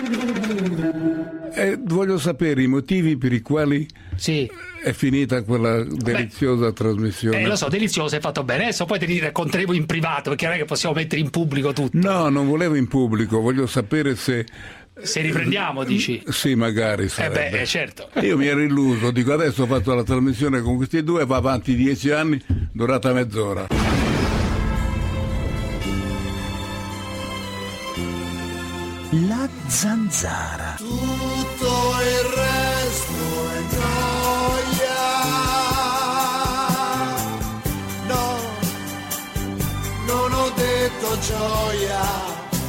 Voglio sapere i motivi per i quali sì. È finita quella deliziosa trasmissione. Lo so, delizioso, hai fatto bene. Adesso poi te li racconteremo in privato, perché non è che possiamo mettere in pubblico tutto. No, non volevo in pubblico, voglio sapere se riprendiamo, dici? Sì, magari sarebbe. Certo. Io mi ero illuso, dico adesso ho fatto la trasmissione con questi due, va avanti 10 anni, durata mezz'ora. La zanzara. Tutto il resto è gioia. No, non ho detto gioia.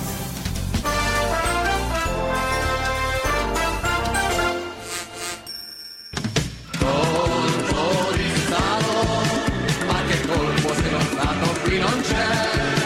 Colpo di Stato, ma che colpo se lo Stato qui non c'è.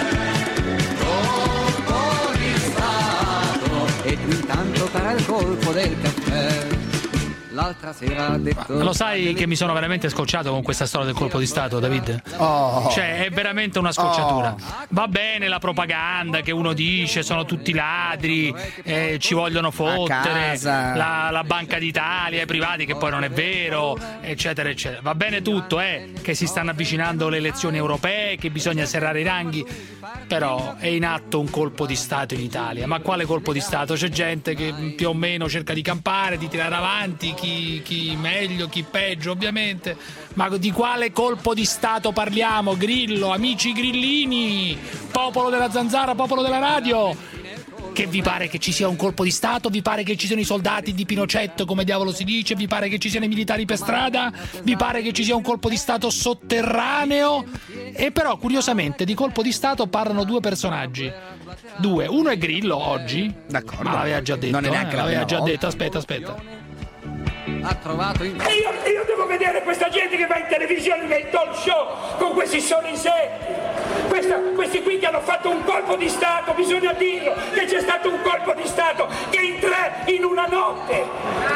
Intanto farà il colpo del caffè. L'altra sera ha detto. Lo sai che mi sono veramente scocciato con questa storia del colpo di Stato, David? Cioè, è veramente una scocciatura. Va bene la propaganda che uno dice sono tutti ladri, ci vogliono fottere, la Banca d'Italia, i privati, che poi non è vero, eccetera, eccetera. Va bene tutto, che si stanno avvicinando le elezioni europee, che bisogna serrare i ranghi, però è in atto un colpo di Stato in Italia. Ma quale colpo di Stato? C'è gente che più o meno cerca di campare, di tirare avanti, chi meglio, chi peggio, ovviamente. Ma di quale colpo di Stato parliamo? Grillo, amici grillini, popolo della zanzara, popolo della radio, che vi pare che ci sia un colpo di Stato? Vi pare che ci siano i soldati di Pinochetto, come diavolo si dice? Vi pare che ci siano i militari per strada? Vi pare che ci sia un colpo di Stato sotterraneo? E però, curiosamente, di colpo di Stato parlano due personaggi. Uno è Grillo oggi. D'accordo. Ma l'aveva già detto. Non è neanche l'aveva già detto. Aspetta. Ha trovato in... Io devo vedere questa gente che va in televisione nei talk show con questi soli insetti. Questi qui che hanno fatto un colpo di Stato, bisogna dirlo, che c'è stato un colpo di Stato che in tre in una notte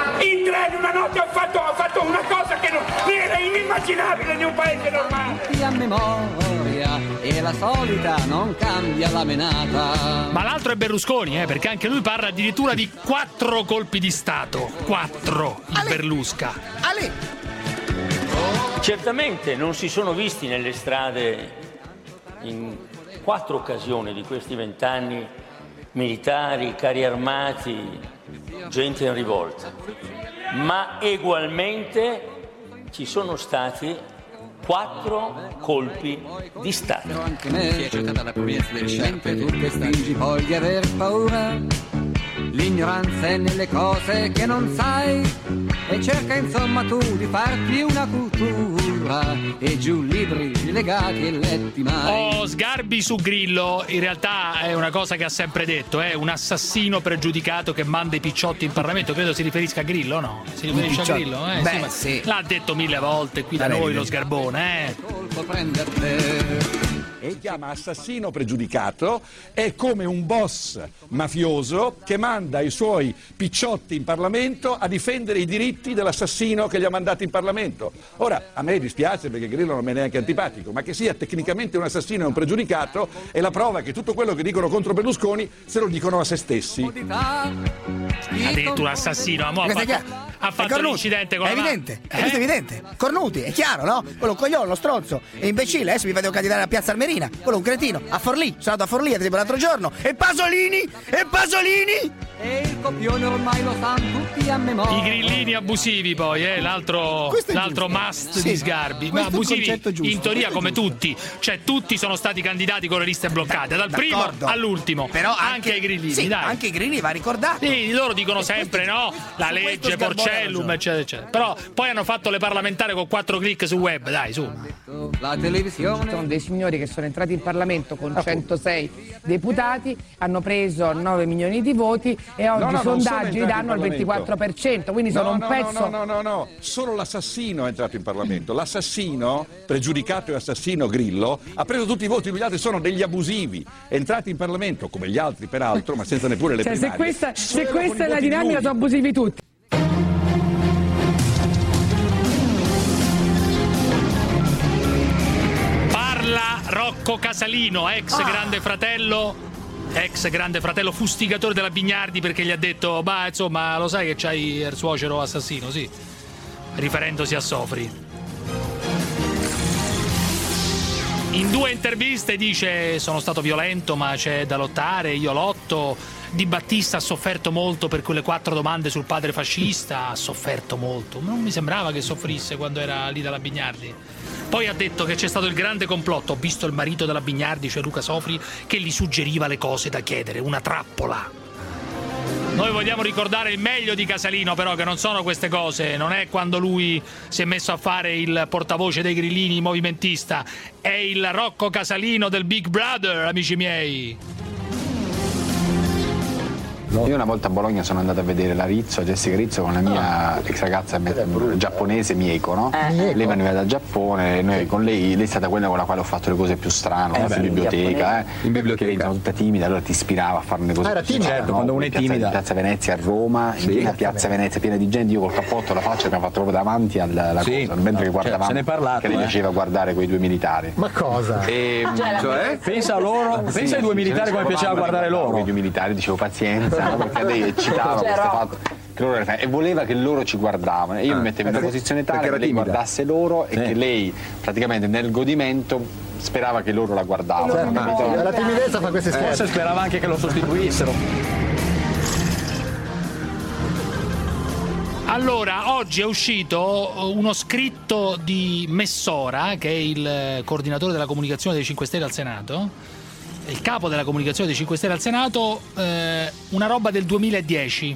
ha fatto una cosa che non era inimmaginabile in un paese normale. A memoria e la solita non cambia la menata. Ma l'altro è Berlusconi, perché anche lui parla addirittura di 4 colpi di Stato. 4 il Berlusca. Certamente non si sono visti nelle strade in 4 occasioni di questi 20 anni militari, carri armati, gente in rivolta, ma ugualmente ci sono stati 4 colpi di Stato. Anche me si è accettata la provenienza del sempre tu che stringi poi di aver paura. L'ignoranza è nelle cose che non sai e cerca insomma tu di farti una cultura e giù libri legati e letti mai. Sgarbi su Grillo in realtà è una cosa che ha sempre detto, è un assassino pregiudicato che manda i picciotti in Parlamento. Credo si riferisca a Grillo, no? Si riferisce a Grillo? Sì. L'ha detto 1000 volte qui da noi lo Sgarbone, Colpo prende a te. E chiama assassino pregiudicato, è come un boss mafioso che manda i suoi picciotti in Parlamento a difendere i diritti dell'assassino che li ha mandati in Parlamento. Ora, a me dispiace perché Grillo non me ne è neanche antipatico, ma che sia tecnicamente un assassino e un pregiudicato è la prova che tutto quello che dicono contro Berlusconi se lo dicono a se stessi. Addirittura assassino, ha fatto l'incidente con è evidente, è evidente. Cornuti, è chiaro, no? Quello un coglione, uno stronzo, è imbecille, adesso mi vedo candidare a Piazza Armerina, quello un cretino, a Forlì, sono andato a Forlì tipo l'altro giorno, e Pasolini! E il copione ormai lo sanno tutti a memoria. I grillini abusivi poi, l'altro must di Sgarbi, ma abusivi in teoria come tutti, cioè tutti sono stati candidati con le liste bloccate, dal primo all'ultimo, però anche ai grillini, sì, dai. Anche i grillini va ricordato. Sì, loro dicono sempre la legge Porcellum, eccetera, eccetera. Però poi hanno fatto le parlamentari con 4 click su web, dai, su. La televisione. Sono dei signori che sono entrati in Parlamento con 106 deputati, hanno preso 9 milioni di voti e oggi i sondaggi danno il 24%, quindi sono un pezzo. No, solo l'assassino è entrato in Parlamento. L'assassino, pregiudicato e assassino Grillo, ha preso tutti i voti, gli altri sono degli abusivi, entrati in Parlamento come gli altri peraltro, ma senza neppure le primarie. Se questa è la dinamica, sono abusivi tutti. Parla Rocco Casalino, ex Grande Fratello, ex grande fratello fustigatore della Bignardi, perché gli ha detto: ma insomma, lo sai che c'hai il suocero assassino, sì, riferendosi a Sofri. In 2 interviste dice: sono stato violento ma c'è da lottare, io lotto. Di Battista ha sofferto molto per quelle 4 domande sul padre fascista, ha sofferto molto, non mi sembrava che soffrisse quando era lì dalla Bignardi. Poi ha detto che c'è stato il grande complotto, ho visto il marito della Bignardi, cioè Luca Sofri, che gli suggeriva le cose da chiedere, una trappola. Noi vogliamo ricordare il meglio di Casalino, però, che non sono queste cose, non è quando lui si è messo a fare il portavoce dei grillini movimentista, è il Rocco Casalino del Big Brother, amici miei. Io una volta a Bologna sono andato a vedere la Rizzo, Jessica Rizzo, con la mia ex ragazza giapponese, Mieko, no? Lei veniva dal Giappone, noi con lei è stata quella con la quale ho fatto le cose più strane, in biblioteca, in biblioteca. Sono tutta timida, allora ti ispirava a fare le cose più strane. Certo, quando uno è timida. Piazza Venezia a Roma, in piazza Venezia piena di gente, io col cappotto alla faccia abbiamo fatto proprio davanti alla cosa, mentre guardavamo, se ne parlava, che le piaceva guardare quei 2 militari. Ma cosa? Cioè? Pensa a loro, pensa ai 2 militari come piaceva guardare loro. I 2 militari, dicevo pazienza. Perché lei eccitava questo fatto che loro e voleva che loro ci guardavano e io mi mettevo in una posizione tale che lei guardasse loro e che lei praticamente nel godimento sperava che loro la guardavano. La timidezza fa queste scherzi. Forse sperava anche che lo sostituissero. Allora, oggi è uscito uno scritto di Messora, che è il coordinatore della comunicazione dei 5 Stelle al Senato, il capo della comunicazione dei 5 Stelle al Senato, una roba del 2010,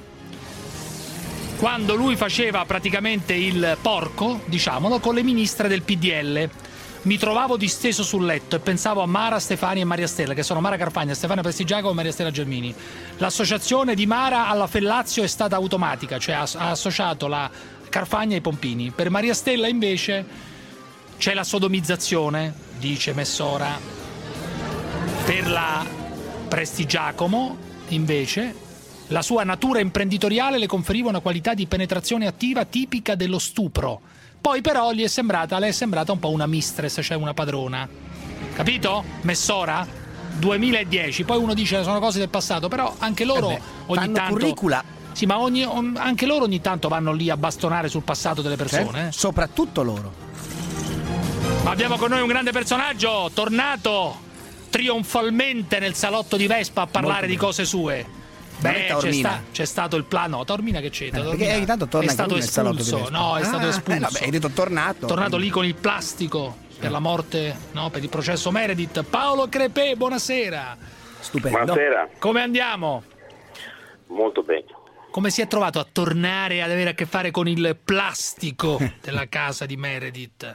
quando lui faceva praticamente il porco, diciamolo, con le ministre del PDL. Mi trovavo disteso sul letto e pensavo a Mara, Stefani e Maria Stella, che sono Mara Carfagna, Stefania Prestigiacomo e Maria Stella Gelmini. L'associazione di Mara alla Fellazio è stata automatica, cioè ha associato la Carfagna ai Pompini. Per Maria Stella invece c'è la sodomizzazione, dice Messora. Per la Prestigiacomo, invece, la sua natura imprenditoriale le conferiva una qualità di penetrazione attiva tipica dello stupro. Poi però le è sembrata un po' una mistress, cioè una padrona. Capito? Messora? 2010. Poi uno dice sono cose del passato, però anche loro ogni tanto... curricula. Sì, ma anche loro ogni tanto vanno lì a bastonare sul passato delle persone. Soprattutto loro. Ma abbiamo con noi un grande personaggio, tornato trionfalmente nel salotto di Vespa a parlare di cose sue. Beh, c'è stato il plano. No, Taormina che c'entra? Perché ogni tanto torna, è stato espulso. No, è stato espulso. Vabbè, hai detto tornato. Tornato lì con il plastico per la morte, no, per il processo Meredith. Paolo Crepè, buonasera. Stupendo. Buonasera. Come andiamo? Molto bene. Come si è trovato a tornare ad avere a che fare con il plastico della casa di Meredith?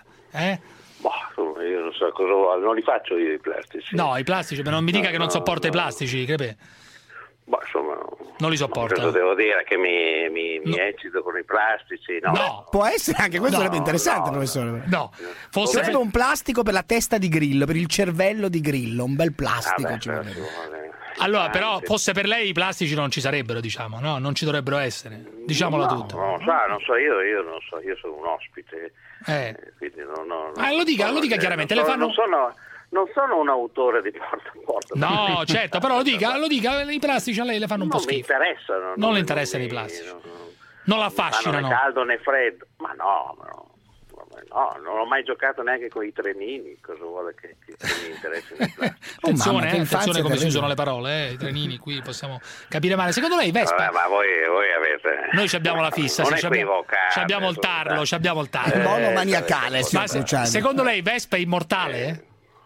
Io non so cosa, non li faccio io i plastici. No, i plastici, ma non mi dica che non sopporta i plastici, Crepè. Insomma, non li sopporta. Cosa devo dire? Che mi eccito con i plastici? No. Può essere anche questo, sarebbe interessante, professore. No, sarebbe un plastico per la testa di Grillo, per il cervello di Grillo, un bel plastico. Allora, però, fosse per lei i plastici non ci sarebbero, diciamo, no? Non ci dovrebbero essere. Diciamola tutta. Non so, io sono un ospite. Quindi lo dica chiaramente. Non sono un autore di porta a porta. No, certo, però lo dica, i plastici a lei le fanno un po' schifo. Non le interessano i plastici. Non l'affascinano. Non è caldo né freddo. Ma no, non ho mai giocato neanche con i trenini. Cosa vuole che mi interessi nei plastici? Attenzione come si usano le parole, i trenini qui possiamo capire male. Secondo lei Vespa? Ma voi avete... Noi abbiamo la fissa, abbiamo il tarlo, Il mono maniacale, secondo lei Vespa è immortale?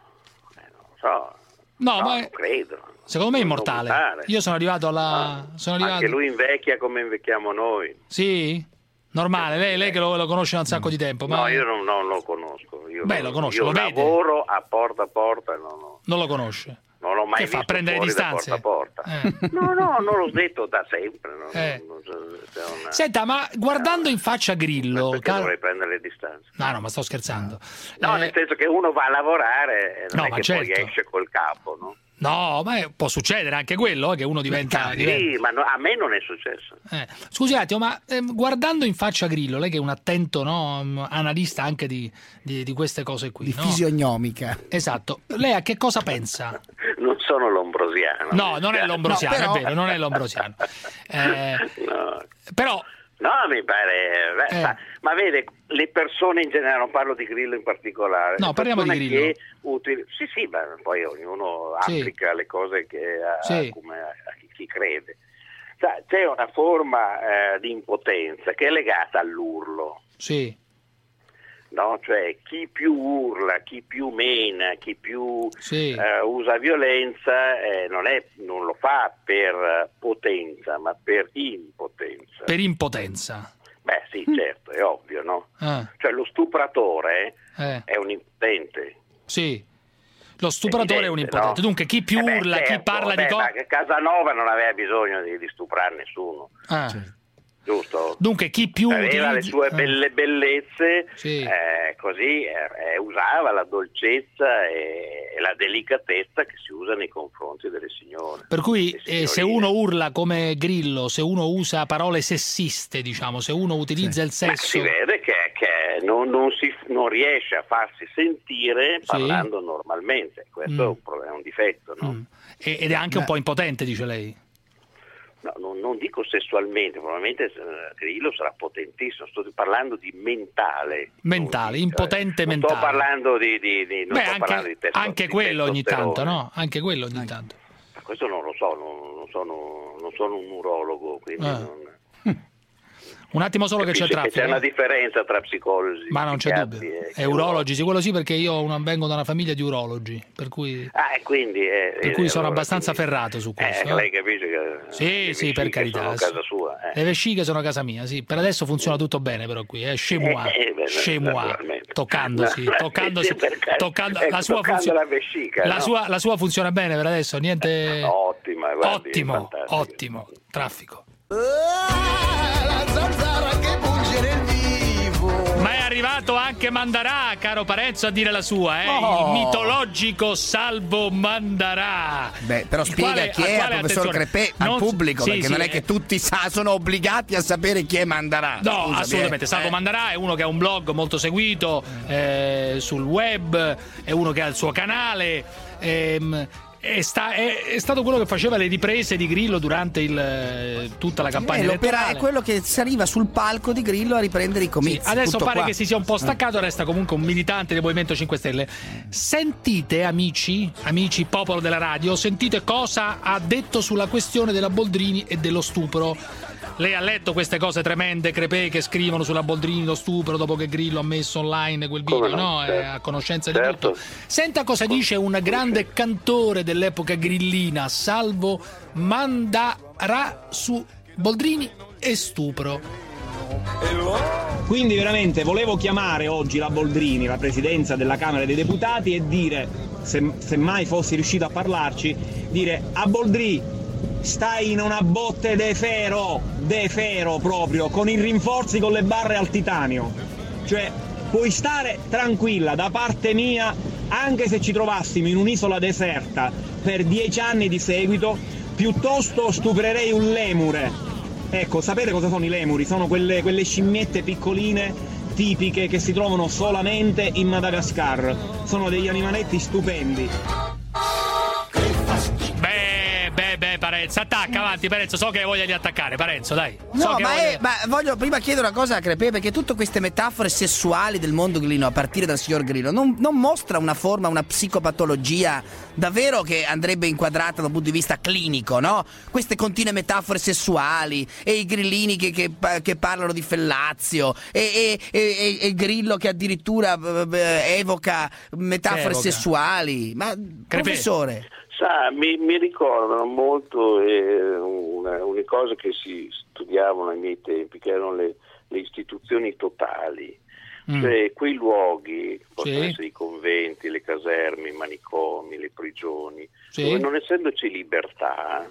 Non credo. Secondo me è immortale. Io sono arrivato alla... Anche lui invecchia come invecchiamo noi. Sì? Normale, lei che lo conosce da un sacco di tempo. No, io non lo conosco. Lo conosco, io lo vede. Lavoro a porta. Non lo conosce. Non l'ho mai che visto fa, prendere distanze? Porta. No, non l'ho detto da sempre. Senta, ma guardando in faccia Grillo... Perché dovrei prendere le distanze? No, ma sto scherzando. No, nel senso che uno va a lavorare e non è che poi esce col capo, no? No, ma può succedere anche quello, che uno diventa... Sì, ma a me non è successo. Scusi un attimo, ma guardando in faccia Grillo, lei che è un attento analista anche di queste cose qui, di fisionomica. Esatto. Lei a che cosa pensa? Non so sono l'ombrosiano. No, non è l'ombrosiano, no, però... è vero, non è l'ombrosiano. No. Però... No, mi pare... Ma vede, le persone in generale, non parlo di Grillo in particolare. No, parliamo di Grillo. Sì, ma poi ognuno applica le cose come a chi crede. C'è una forma di impotenza che è legata all'urlo. Sì. No? Cioè chi più urla, chi più mena, chi più usa violenza non lo fa per potenza, ma per impotenza. Per impotenza. Beh sì, certo, è ovvio, no? Cioè lo stupratore è un impotente. Sì, lo stupratore è un impotente. No? Dunque chi più urla, certo, chi parla di cose... Ma Casanova non aveva bisogno di stuprare nessuno. Certo. Giusto? Dunque chi più aveva le sue bellezze, così usava la dolcezza e la delicatezza che si usa nei confronti delle signore. Per cui se uno urla come Grillo, se uno usa parole sessiste, diciamo, se uno utilizza il sesso, si vede che non riesce a farsi sentire parlando normalmente. Questo è un problema, è un difetto, no? Ed è anche un po' impotente, dice lei. No, non dico sessualmente, probabilmente Grillo sarà potentissimo, sto parlando di mentale. Mentale, impotente mentale. Non sto parlando di anche quello ogni tanto, no? Anche quello ogni tanto. Ma questo non lo so, non sono un urologo, quindi Un attimo solo che c'è traffico. C'è una differenza tra psicologi. Ma non c'è dubbio. E urologi, sì, quello sì, perché io vengo da una famiglia di urologi, per cui sono abbastanza ferrato su questo. Lei capisce che sì, per carità. Sono casa sua. Le vesciche sono casa mia, sì. Per adesso funziona tutto bene, però qui chez moi, toccandosi, la sua funziona. La vescica, la sua funziona bene per adesso, niente. Ottima, guardi, ottimo. Traffico. La zanzara che punge nel vivo. Ma è arrivato anche Mandarà, caro Parenzo, a dire la sua, il mitologico Salvo Mandarà. Beh, però spiega chi è al professor Crepè al pubblico, perché non è che tutti sono obbligati a sapere chi è Mandarà. No, scusami, assolutamente. Salvo Mandarà è uno che ha un blog molto seguito sul web, è uno che ha il suo canale. È stato quello che faceva le riprese di Grillo durante tutta la campagna elettorale. È quello che saliva sul palco di Grillo a riprendere i comizi. Adesso pare che si sia un po' staccato, resta comunque un militante del Movimento 5 Stelle. Sentite, amici popolo della radio, sentite cosa ha detto sulla questione della Boldrini e dello stupro. Lei ha letto queste cose tremende, Crepè, che scrivono sulla Boldrini, lo stupro, dopo che Grillo ha messo online quel video, no? È a conoscenza di tutto. Senta cosa dice un grande cantore dell'epoca grillina, Salvo Mandarà, su Boldrini e stupro. Quindi veramente volevo chiamare oggi la Boldrini, la presidenza della Camera dei Deputati, e dire, se mai fossi riuscito a parlarci, dire a Boldrini: stai in una botte de ferro proprio, con i rinforzi con le barre al titanio. Cioè, puoi stare tranquilla, da parte mia, anche se ci trovassimo in un'isola deserta per 10 anni di seguito, piuttosto stuprerei un lemure. Ecco, sapete cosa sono i lemuri? Sono quelle scimmiette piccoline tipiche che si trovano solamente in Madagascar. Sono degli animaletti stupendi. Parenzo, attacca, avanti Parenzo, so che hai voglia di attaccare, Parenzo, dai. Ma voglio prima chiedere una cosa a Crepè, perché tutte queste metafore sessuali del mondo grillino, a partire dal signor Grillo, non mostra una forma, una psicopatologia davvero che andrebbe inquadrata dal punto di vista clinico, no? Queste continue metafore sessuali e i grillini che parlano di fellazio e Grillo che addirittura evoca metafore sessuali. Ma Crepè, professore, mi ricordano molto una cosa che si studiavano ai miei tempi, che erano le istituzioni totali, cioè quei luoghi, possono essere i conventi, le caserme, i manicomi, le prigioni, dove non essendoci libertà,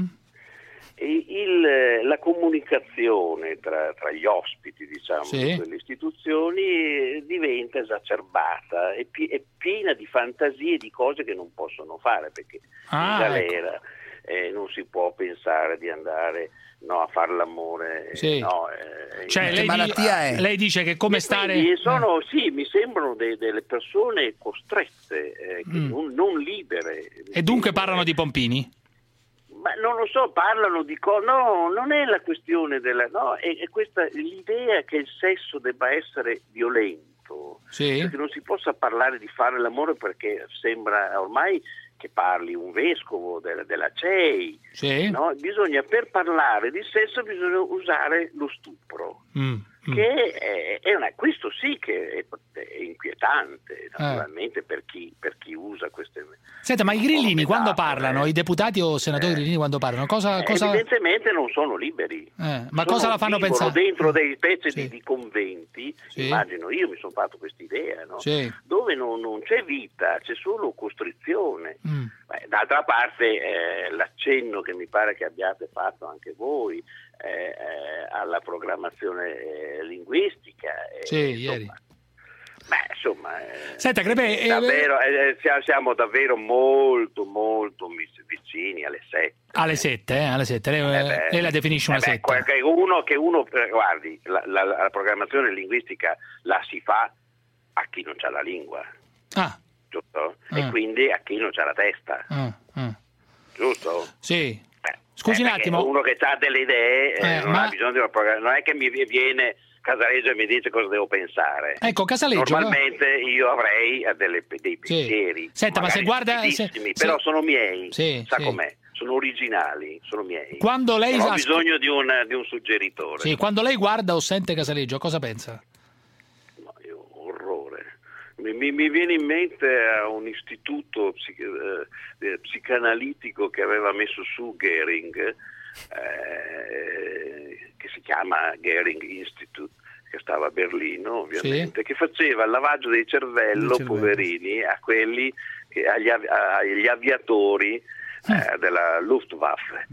la comunicazione tra gli ospiti, diciamo, di quelle istituzioni diventa esacerbata, è piena di fantasie, di cose che non possono fare, perché in galera non si può pensare di andare a fare l'amore. Sì. Cioè, lei dice che come stare... Sì, mi sembrano delle persone costrette, non libere. E dunque parlano di pompini? Ma non lo so, parlano di no, non è la questione è questa l'idea che il sesso debba essere violento, che non si possa parlare di fare l'amore perché sembra ormai che parli un vescovo della CEI, no? Per parlare di sesso bisogna usare lo stupro, che questo sì che è inquietante naturalmente per chi usa queste. Senta, ma i grillini quando parlano, i deputati o senatori grillini quando parlano, cosa... Evidentemente non sono liberi. Ma cosa la fanno pensare? Dentro dei pezzi di conventi, immagino, io mi sono fatto quest'idea, no? Dove non c'è vita, c'è solo costrizione. D'altra parte l'accenno che mi pare che abbiate fatto anche voi alla programmazione linguistica. Ieri. Senta, Crepè, siamo davvero molto molto vicini alle sette. Alle sette, lei la definisce una setta. Guardi, la programmazione linguistica la si fa a chi non c'ha la lingua, giusto? E quindi a chi non c'ha la testa, giusto? Sì. Scusi un attimo. Uno che ha delle idee non ha bisogno di una programmazione, non è che mi viene Casaleggio e mi dice cosa devo pensare. Ecco, Casaleggio. Normalmente io avrei dei pensieri. Senta, ma se guarda, però sono miei. Com'è? Sono originali, sono miei. Quando lei ho bisogno di un suggeritore. Sì, quando lei guarda o sente Casaleggio, cosa pensa? No, orrore. Mi viene in mente un istituto psicanalitico che aveva messo su Goering, che si chiama Goering Institute, che stava a Berlino ovviamente, che faceva il lavaggio del cervello, poverini, a quelli agli aviatori della Luftwaffe.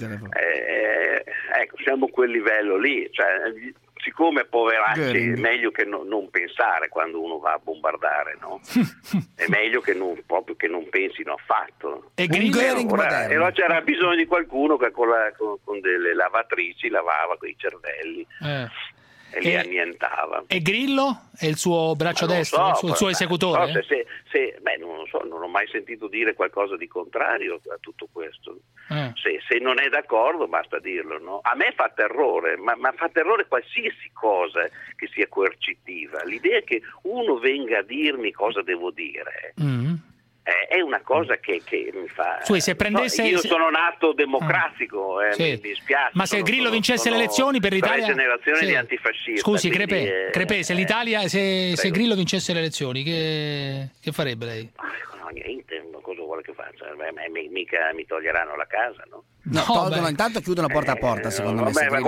Ecco, siamo a quel livello lì, cioè, siccome poveracci è meglio che non pensare quando uno va a bombardare, no? È meglio che non pensino affatto. E allora c'era bisogno di qualcuno che con delle lavatrici lavava quei cervelli e li annientava. E Grillo? È il suo braccio destro? Il suo esecutore? Non lo so, non ho mai sentito dire qualcosa di contrario a tutto questo. Se non è d'accordo basta dirlo, no? A me fa terrore, ma fa terrore qualsiasi cosa che sia coercitiva. L'idea che uno venga a dirmi cosa devo dire è una cosa che mi fa... Se prendesse... io sono nato democratico, mi dispiace. Ma se Grillo vincesse le elezioni per l'Italia... generazione di antifascisti. Scusi, Crepè, se l'Italia, se Grillo vincesse le elezioni, che farebbe lei? No, niente, cosa vuole che faccia? Mica mi toglieranno la casa, no? Intanto chiudono porta a porta, secondo me. Ma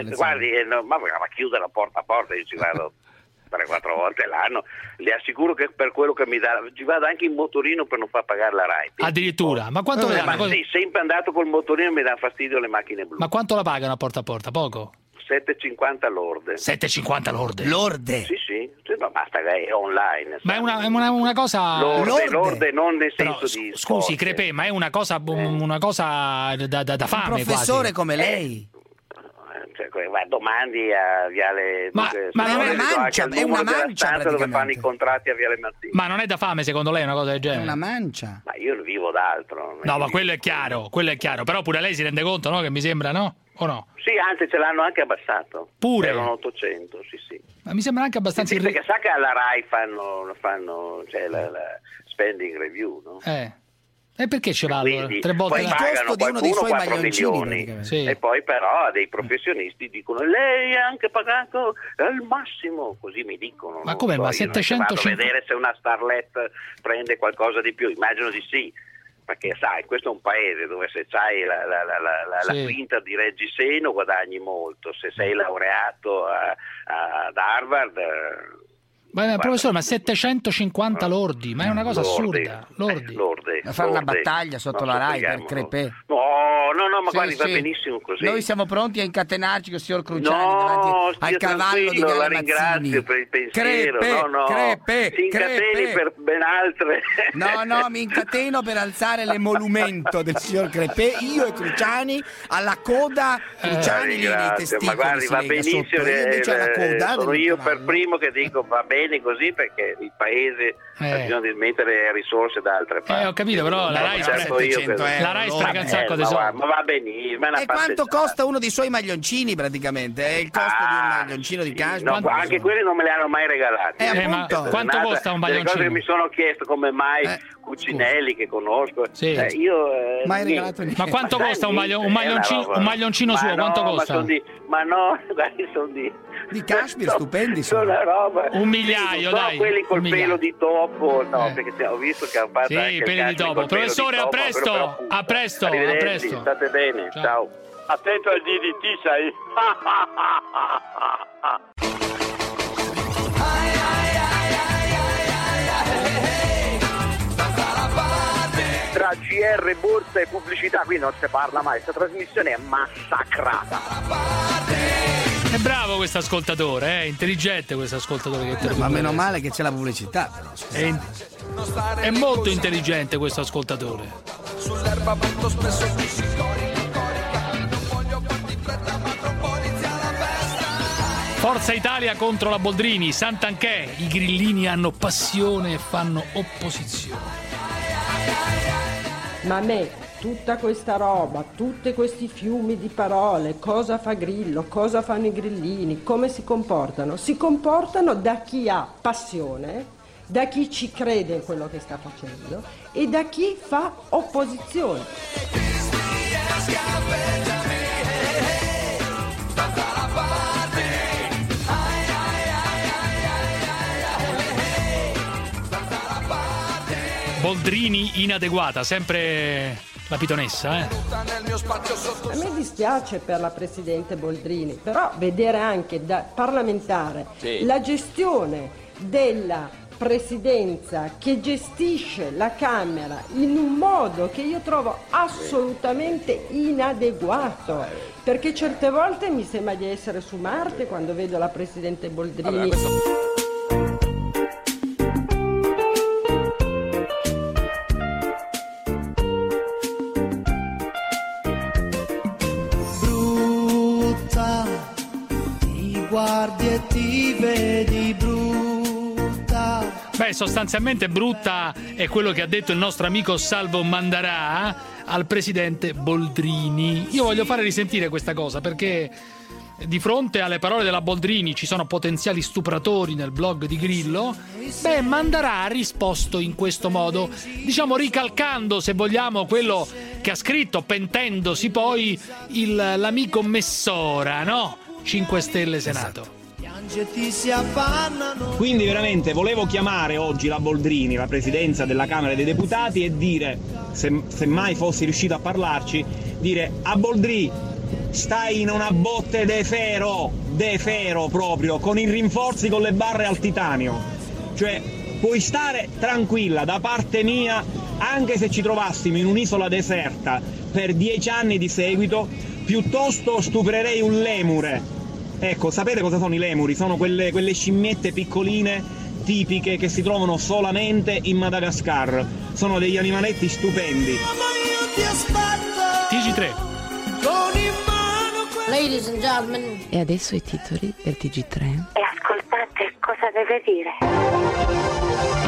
chiude la porta a porta, io ci vado 3-4 volte l'anno, le assicuro che per quello che mi dà, ci vado anche in motorino per non far pagare la RAI. Addirittura? Ma quanto le danno? Sì, sempre andato col motorino, mi dà fastidio le macchine blu. Ma quanto la pagano a porta? Poco? 7,50 lorde. 7,50 lorde? Lorde? Sì, ma basta, è online. Ma è una cosa... Lorde non nel senso di... Scusi, Crepè, ma è una cosa da fame. Un professore quasi. Come lei? Domandi a Viale... Ma non è una mancia dove fanno i contratti a Viale Mazzini. Ma non è da fame secondo lei una cosa del genere? È una mancia. Ma io vivo d'altro. No, ma quello è chiaro, però pure lei si rende conto, no? Che mi sembra, no? O no? Sì, anzi ce l'hanno anche abbassato. Pure? Erano 800, sì. Ma mi sembra anche abbastanza... Perché sa che alla RAI fanno cioè la spending review, no? E perché ce l'ha allora? 3 volte poi pagano qualcuno 4 milioni e poi però dei professionisti dicono lei ha anche pagato al massimo, così mi dicono. Ma come? Ma 750? Vado a vedere se una starlet prende qualcosa di più, immagino di sì, perché sai, questo è un paese dove se c'hai la quinta di reggiseno guadagni molto, se sei laureato ad Harvard Professore, ma 750 lordi, ma è una cosa assurda. Lordi. Da fare una battaglia sotto la Rai per Crepè. No, ma guardi, va benissimo così. Noi siamo pronti a incatenarci con il signor Cruciani davanti al cavallo di Viale la ringrazio per il pensiero. Crepè, si incateni per ben altre. No, mi incateno per alzare l'emolumento del signor Crepè, io e Cruciani, alla coda Cruciani lì nei testicoli. Ma guardi, va benissimo, sono io per primo che dico va bene così, perché il paese ha bisogno di mettere risorse da altre parti. Ho capito, però la Rai spreca un sacco di soldi. Ma va benissimo. E quanto costa uno dei suoi maglioncini praticamente? È il costo di un maglioncino di Cashman? No, anche quelli non me li hanno mai regalati. Ma quanto costa un maglioncino? Le cose che mi sono chiesto, come mai Cucinelli, che conosco. Mai regalato niente. Ma quanto costa un maglioncino suo? Quanto costa? Ma no, guardi, sono di cashmere stupendi sono una roba. $1 migliaio, dai. Quelli col pelo di topo, perché ho visto che hanno fatto anche peli di topo. Professore, a presto. Arrivederci, state bene. Ciao. Attento al DDT, sai. Tra GR, borsa e pubblicità qui non si parla mai, questa trasmissione è massacrata. È bravo questo ascoltatore, è intelligente questo ascoltatore che ma meno male che c'è la pubblicità, però. È molto intelligente questo ascoltatore. Sull'erba molto spesso Forza Italia contro la Boldrini, Santanchè, i grillini hanno passione e fanno opposizione. Ma a me tutta questa roba, tutti questi fiumi di parole, cosa fa Grillo, cosa fanno i grillini, come si comportano? Si comportano da chi ha passione, da chi ci crede in quello che sta facendo e da chi fa opposizione. Boldrini inadeguata, sempre la pitonessa, A me dispiace per la Presidente Boldrini, però vedere anche da parlamentare la gestione della Presidenza che gestisce la Camera in un modo che io trovo assolutamente inadeguato, perché certe volte mi sembra di essere su Marte quando vedo la Presidente Boldrini. Guardi e ti vedi brutta. Beh, sostanzialmente brutta è quello che ha detto il nostro amico Salvo Mandarà al presidente Boldrini. Io voglio fare risentire questa cosa perché di fronte alle parole della Boldrini ci sono potenziali stupratori nel blog di Grillo. Beh, Mandarà ha risposto in questo modo, diciamo ricalcando, se vogliamo, quello che ha scritto, pentendosi poi l'amico Messora, no? 5 Stelle Senato. Quindi veramente volevo chiamare oggi la Boldrini, la presidenza della Camera dei Deputati, e dire, se mai fossi riuscito a parlarci, dire a Boldrini: stai in una botte de ferro proprio, con i rinforzi con le barre al titanio. Cioè, puoi stare tranquilla, da parte mia, anche se ci trovassimo in un'isola deserta per 10 anni di seguito, piuttosto stuprerei un lemure. Ecco, sapete cosa sono i lemuri? Sono quelle scimmiette piccoline tipiche che si trovano solamente in Madagascar. Sono degli animaletti stupendi. TG3. Ladies and gentlemen. E adesso i titoli del TG3. E ascoltate cosa deve dire.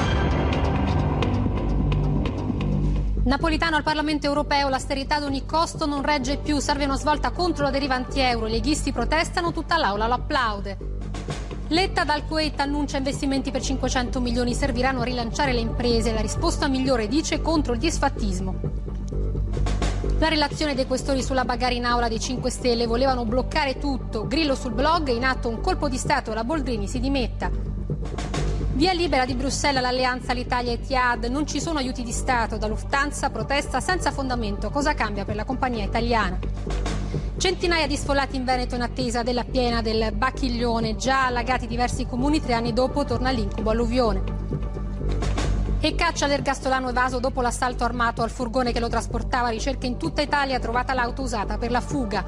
Napolitano al Parlamento europeo, l'austerità ad ogni costo non regge più, serve una svolta contro la deriva anti-euro, i leghisti protestano, tutta l'aula lo applaude. Letta dal Kuwait annuncia investimenti per 500 milioni, serviranno a rilanciare le imprese, la risposta migliore, dice, contro il disfattismo. La relazione dei questori sulla bagarre in aula dei 5 Stelle, volevano bloccare tutto, Grillo sul blog, in atto un colpo di Stato, la Boldrini si dimetta. Via libera di Bruxelles all'alleanza all'Italia-Etihad, non ci sono aiuti di Stato, da Lufthansa protesta senza fondamento, cosa cambia per la compagnia italiana? Centinaia di sfollati in Veneto in attesa della piena del Bacchiglione. Già allagati diversi comuni, 3 anni dopo torna l'incubo alluvione. E caccia l'ergastolano evaso dopo l'assalto armato al furgone che lo trasportava. Ricerca in tutta Italia, trovata l'auto usata per la fuga.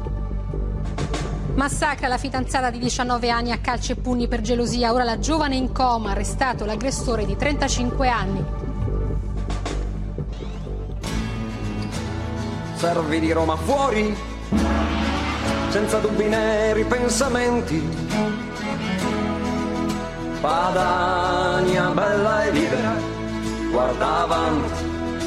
Massacra la fidanzata di 19 anni a calci e pugni per gelosia. Ora la giovane in coma, arrestato l'aggressore di 35 anni. Servi di Roma fuori, senza dubbi né ripensamenti. Padania bella e libera, guarda avanti.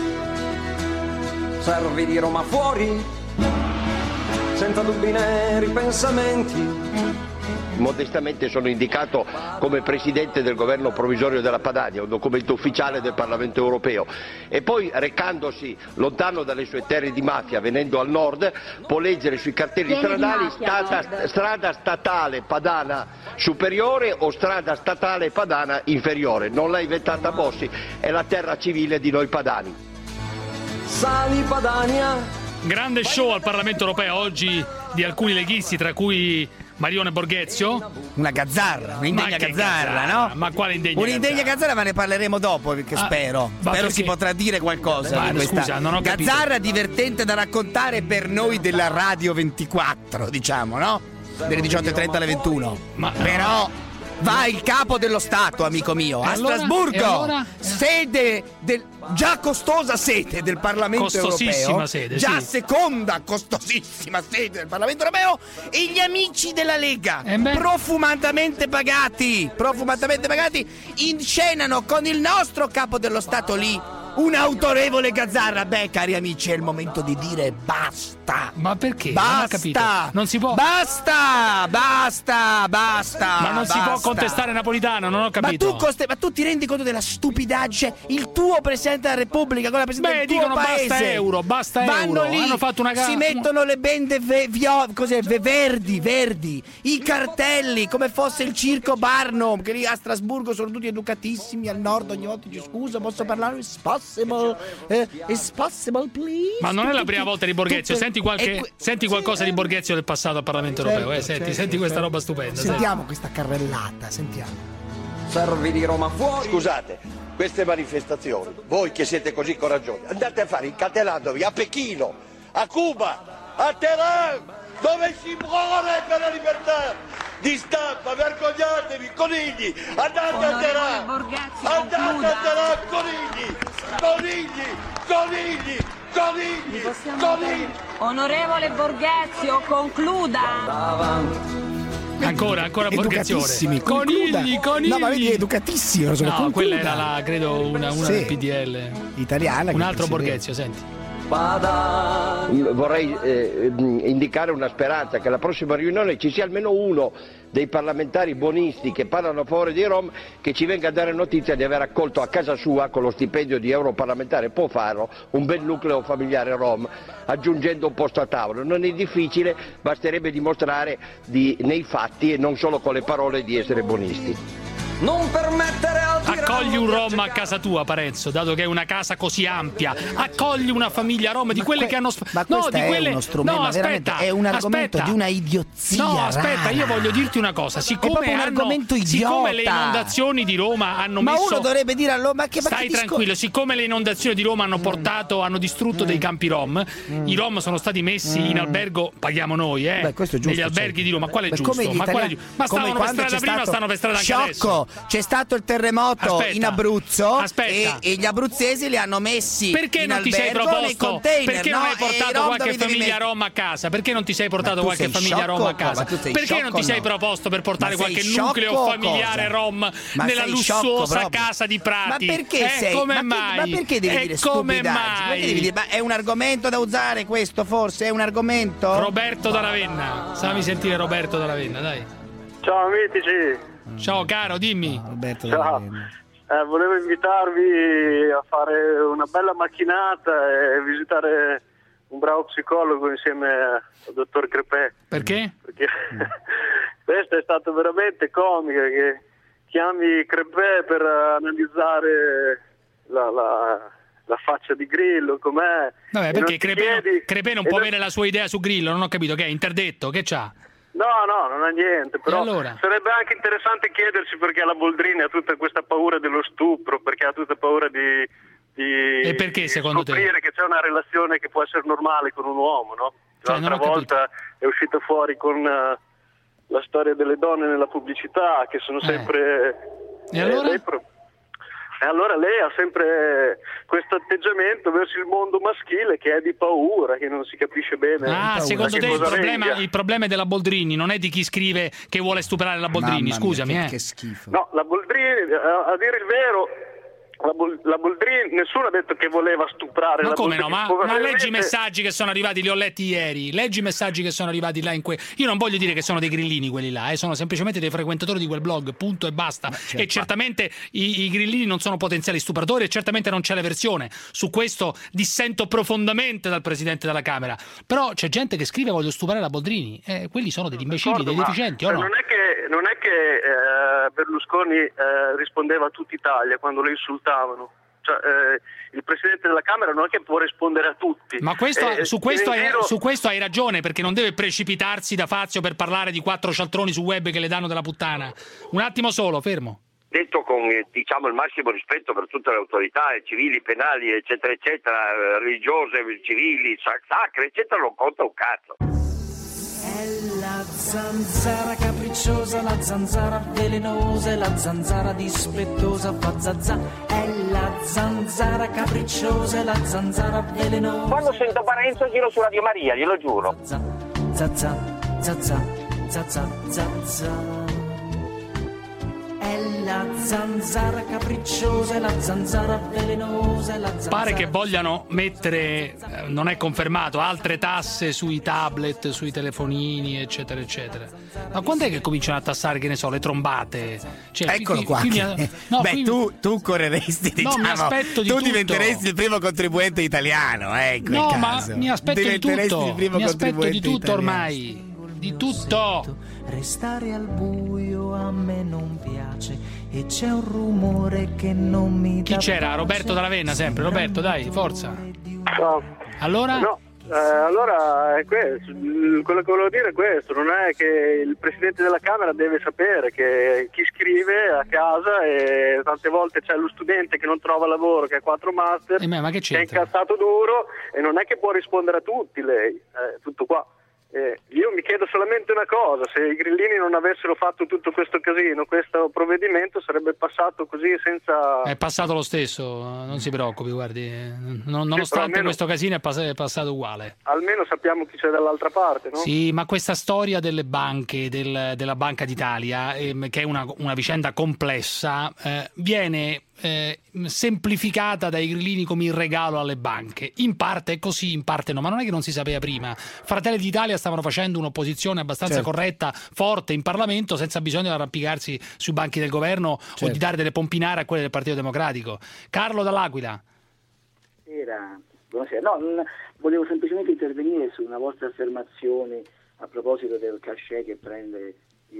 Servi di Roma fuori, senza dubbi né ripensamenti. Modestamente sono indicato come presidente del governo provvisorio della Padania, un documento ufficiale del Parlamento europeo, e poi recandosi lontano dalle sue terre di mafia, venendo al nord, può leggere sui cartelli stradali strada statale padana superiore o strada statale padana inferiore. Non l'ha inventata Bossi, è la terra civile di noi padani. Sali Padania. Grande show al Parlamento europeo oggi di alcuni leghisti, tra cui Marione Borghezio. Una gazzarra, un'indegna gazzarra, no? Ma quale indegna un'indegna gazzarra, ma ne parleremo dopo, perché spero si potrà dire qualcosa di questa scusa, non ho gazzarra divertente da raccontare per noi della Radio 24, diciamo, no? Delle 18:30 alle 21. Però va il capo dello Stato, amico mio, a Strasburgo, sede del già costosa sede del Parlamento europeo, sede, già sì. seconda costosissima sede del Parlamento europeo, e gli amici della Lega, profumatamente pagati, inscenano con il nostro capo dello Stato lì un'autorevole gazzarra. Beh, cari amici, è il momento di dire basta. Ma perché? Basta. Non ho capito. Non si può. Basta. Ma non si può contestare Napolitano, non ho capito. Ma tu ti rendi conto della stupidaggine? Il tuo Presidente della Repubblica, con la Presidente del tuo dicono paese, basta vanno euro. Lì, hanno fatto una gara. si mettono le bende verdi, i cartelli, come fosse il circo Barnum, che lì a Strasburgo sono tutti educatissimi, al nord ogni volta dice scusa, posso parlare? It's possible, please. Ma non è la prima volta di Borghezio. Senti qualcosa di Borghezio del passato al Parlamento europeo. Senti questa roba stupenda. Sentiamo questa carrellata, sentiamo. Servi di Roma fuori. Scusate, queste manifestazioni, voi che siete così coraggiosi, andate a fare incatenandovi a Pechino, a Cuba, a Teheran, dove si muore per la libertà di stampa. Vergognatevi, conigli, andate a Teheran, conigli. Onorevole Borghezio, concluda. Ancora Borghezione. Conigli. No, ma vedi, educatissimo. No, quella era credo una del PDL italiana. Un altro Borghezio, senti. Vorrei indicare una speranza, che alla prossima riunione ci sia almeno uno dei parlamentari buonisti che parlano a favore di Rom, che ci venga a dare notizia di aver accolto a casa sua, con lo stipendio di europarlamentare, può farlo, un bel nucleo familiare Rom, aggiungendo un posto a tavolo. Non è difficile, basterebbe dimostrare nei fatti e non solo con le parole di essere buonisti. Non permettere altri. Accogli un Rom a casa tua, Parenzo, dato che è una casa così ampia. Accogli una famiglia Rom di quelle che hanno. Ma questo è uno strumento, no, aspetta, è un argomento di una idiozia. No, aspetta, rara. io voglio dirti una cosa. Siccome le inondazioni di Roma hanno messo. Ma uno dovrebbe dire allora, stai tranquillo, siccome le inondazioni di Roma hanno distrutto dei campi Rom, i Rom sono stati messi in albergo, paghiamo noi, questo è giusto, negli alberghi di Roma. Quale è giusto? Ma stavano per strada prima, stanno per strada anche adesso. C'è stato il terremoto in Abruzzo e gli abruzzesi li hanno messi perché in non ti sei albergo nei proposto? container. Perché non hai portato qualche famiglia Rom a casa? Perché non ti sei portato qualche famiglia Rom a casa? Perché non ti sei proposto per portare qualche nucleo familiare Rom nella lussuosa casa di Prati? Ma perché sei? Come mai? Ma perché devi dire stupidaggini? Ma è un argomento da usare questo, forse? È un argomento? Roberto da Ravenna. Fammi sentire Roberto da Ravenna, dai. Ciao mitici. Ciao caro, dimmi. Ciao. Volevo invitarvi a fare una bella macchinata e visitare un bravo psicologo insieme al dottor Crepè. Perché? Perché questa è stata veramente comica, che chiami Crepè per analizzare la faccia di Grillo, com'è. Vabbè, perché Crepè non può avere la sua idea su Grillo, non ho capito, che è interdetto, che c'ha? No, non ha niente, però allora? Sarebbe anche interessante chiedersi perché la Boldrini ha tutta questa paura dello stupro, perché ha tutta paura di e perché secondo te? Scoprire che c'è una relazione che può essere normale con un uomo, no? L'altra volta è uscita fuori con la storia delle donne nella pubblicità, che sono sempre... E allora? E allora lei ha sempre questo atteggiamento verso il mondo maschile che è di paura, che non si capisce bene. Secondo te il problema è della Boldrini, non è di chi scrive che vuole stuprare la Boldrini, Mamma scusami. Mia, che schifo. No, la Boldrini, a dire il vero, la Boldrini, nessuno ha detto che voleva stuprare la Boldrini. Ma come no? Ma leggi i messaggi che sono arrivati, li ho letti ieri. Leggi i messaggi che sono arrivati là Io non voglio dire che sono dei grillini quelli là, sono semplicemente dei frequentatori di quel blog, punto e basta. E certamente i grillini non sono potenziali stupratori e certamente non c'è la versione. Su questo dissento profondamente dal Presidente della Camera. Però c'è gente che scrive voglio stuprare la Boldrini. Quelli sono degli imbecilli, dei deficienti, o no? Non è che Berlusconi rispondeva a tutta Italia quando lo insultavano. Cioè, il Presidente della Camera non è che può rispondere a tutti. Ma su questo hai ragione, perché non deve precipitarsi da Fazio per parlare di 4 cialtroni su web che le danno della puttana. Un attimo solo, fermo. Detto con il massimo rispetto per tutte le autorità civili, penali, eccetera, eccetera, religiose, civili, sacre, eccetera, non conta un cazzo. È la zanzara capricciosa, la zanzara velenosa, la zanzara dispettosa, fa zazza. È la zanzara capricciosa, la zanzara velenosa. Quando sento Parenzo giro su Radio Maria, glielo giuro. Zazza, zazza, zazza, zazza. È la zanzara capricciosa, la zanzara velenosa, la zanzara... Pare che vogliano mettere, non è confermato, altre tasse sui tablet, sui telefonini, eccetera, eccetera. Ma quando è che cominciano a tassare, che ne so, le trombate? Cioè, eccolo qua. Tu correresti, diciamo. No, mi aspetto di tutto. Tu diventeresti il primo contribuente italiano, in quel caso. Ma mi aspetto di tutto. Mi aspetto di tutto ormai. Di tutto. Restare al buio a me non piace e c'è un rumore che non mi dà. Chi c'era? Roberto da Ravenna sempre. Roberto, dai, forza. No. Allora? No. Allora è questo, quello che volevo dire è questo, non è che il Presidente della Camera deve sapere che chi scrive a casa e tante volte c'è lo studente che non trova lavoro, che ha 4 master, ma che è incazzato duro e non è che può rispondere a tutti lei, tutto qua. Io mi chiedo solamente una cosa: se i grillini non avessero fatto tutto questo casino, questo provvedimento sarebbe passato così senza... È passato lo stesso, non si preoccupi, guardi, nonostante questo casino è passato uguale. Almeno sappiamo chi c'è dall'altra parte, no? Sì, ma questa storia delle banche, della Banca d'Italia, che è una vicenda complessa, viene semplificata dai grillini come il regalo alle banche. In parte è così, in parte no, ma non è che non si sapeva prima. Fratelli d'Italia stavano facendo un'opposizione abbastanza corretta, forte in Parlamento, senza bisogno di arrampicarsi sui banchi del governo o di dare delle pompinare a quelle del Partito Democratico. Carlo dall'Aquila. Buonasera. No, volevo semplicemente intervenire su una vostra affermazione a proposito del cachet che prende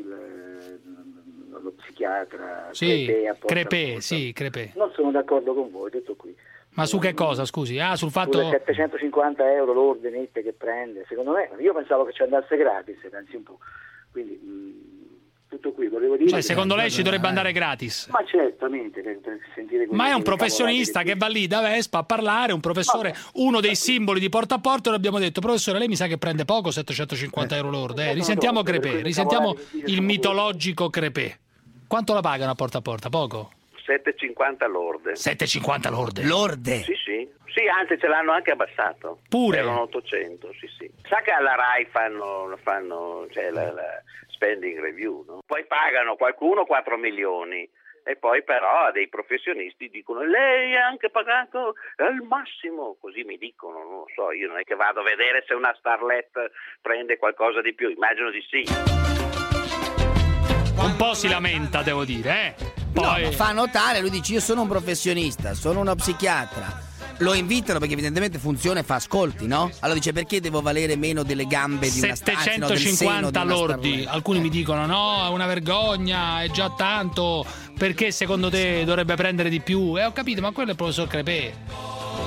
lo psichiatra. Crepè. Non sono d'accordo con voi, tutto qui. Ma su che cosa, scusi? Sul fatto... Sulle 750 euro lorde nette che prende, secondo me, io pensavo che ci andasse gratis, pensi un po'. Quindi tutto qui, volevo dire... Cioè, secondo lei ci dovrebbe andare gratis? Ma certamente, per sentire... Ma è un professionista che va lì da Vespa a parlare, un professore, uno dei simboli di Porta a Porta, e abbiamo detto: professore, lei mi sa che prende poco 750 euro lorde. Risentiamo Crepè, risentiamo il mitologico Crepè. Quanto la pagano a Porta? Poco? 7,50 lorde. 7,50 lorde? Lorde? Sì, anzi ce l'hanno anche abbassato. Pure? Erano 800, sì. Sa che alla RAI fanno cioè la spending review, no? Poi pagano qualcuno 4 milioni e poi però dei professionisti dicono: lei ha anche pagato al massimo, così mi dicono, non lo so, io non è che vado a vedere se una starlet prende qualcosa di più, immagino di sì. Un po' si lamenta, devo dire, Poi... No, fa notare, lui dice: io sono un professionista, sono uno psichiatra. Lo invitano perché evidentemente funziona e fa ascolti, no? Allora dice: perché devo valere meno delle gambe di una 750 lordi. Alcuni mi dicono: no, è una vergogna, è già tanto, perché secondo te dovrebbe prendere di più? Ho capito, ma quello è il professor Crepè.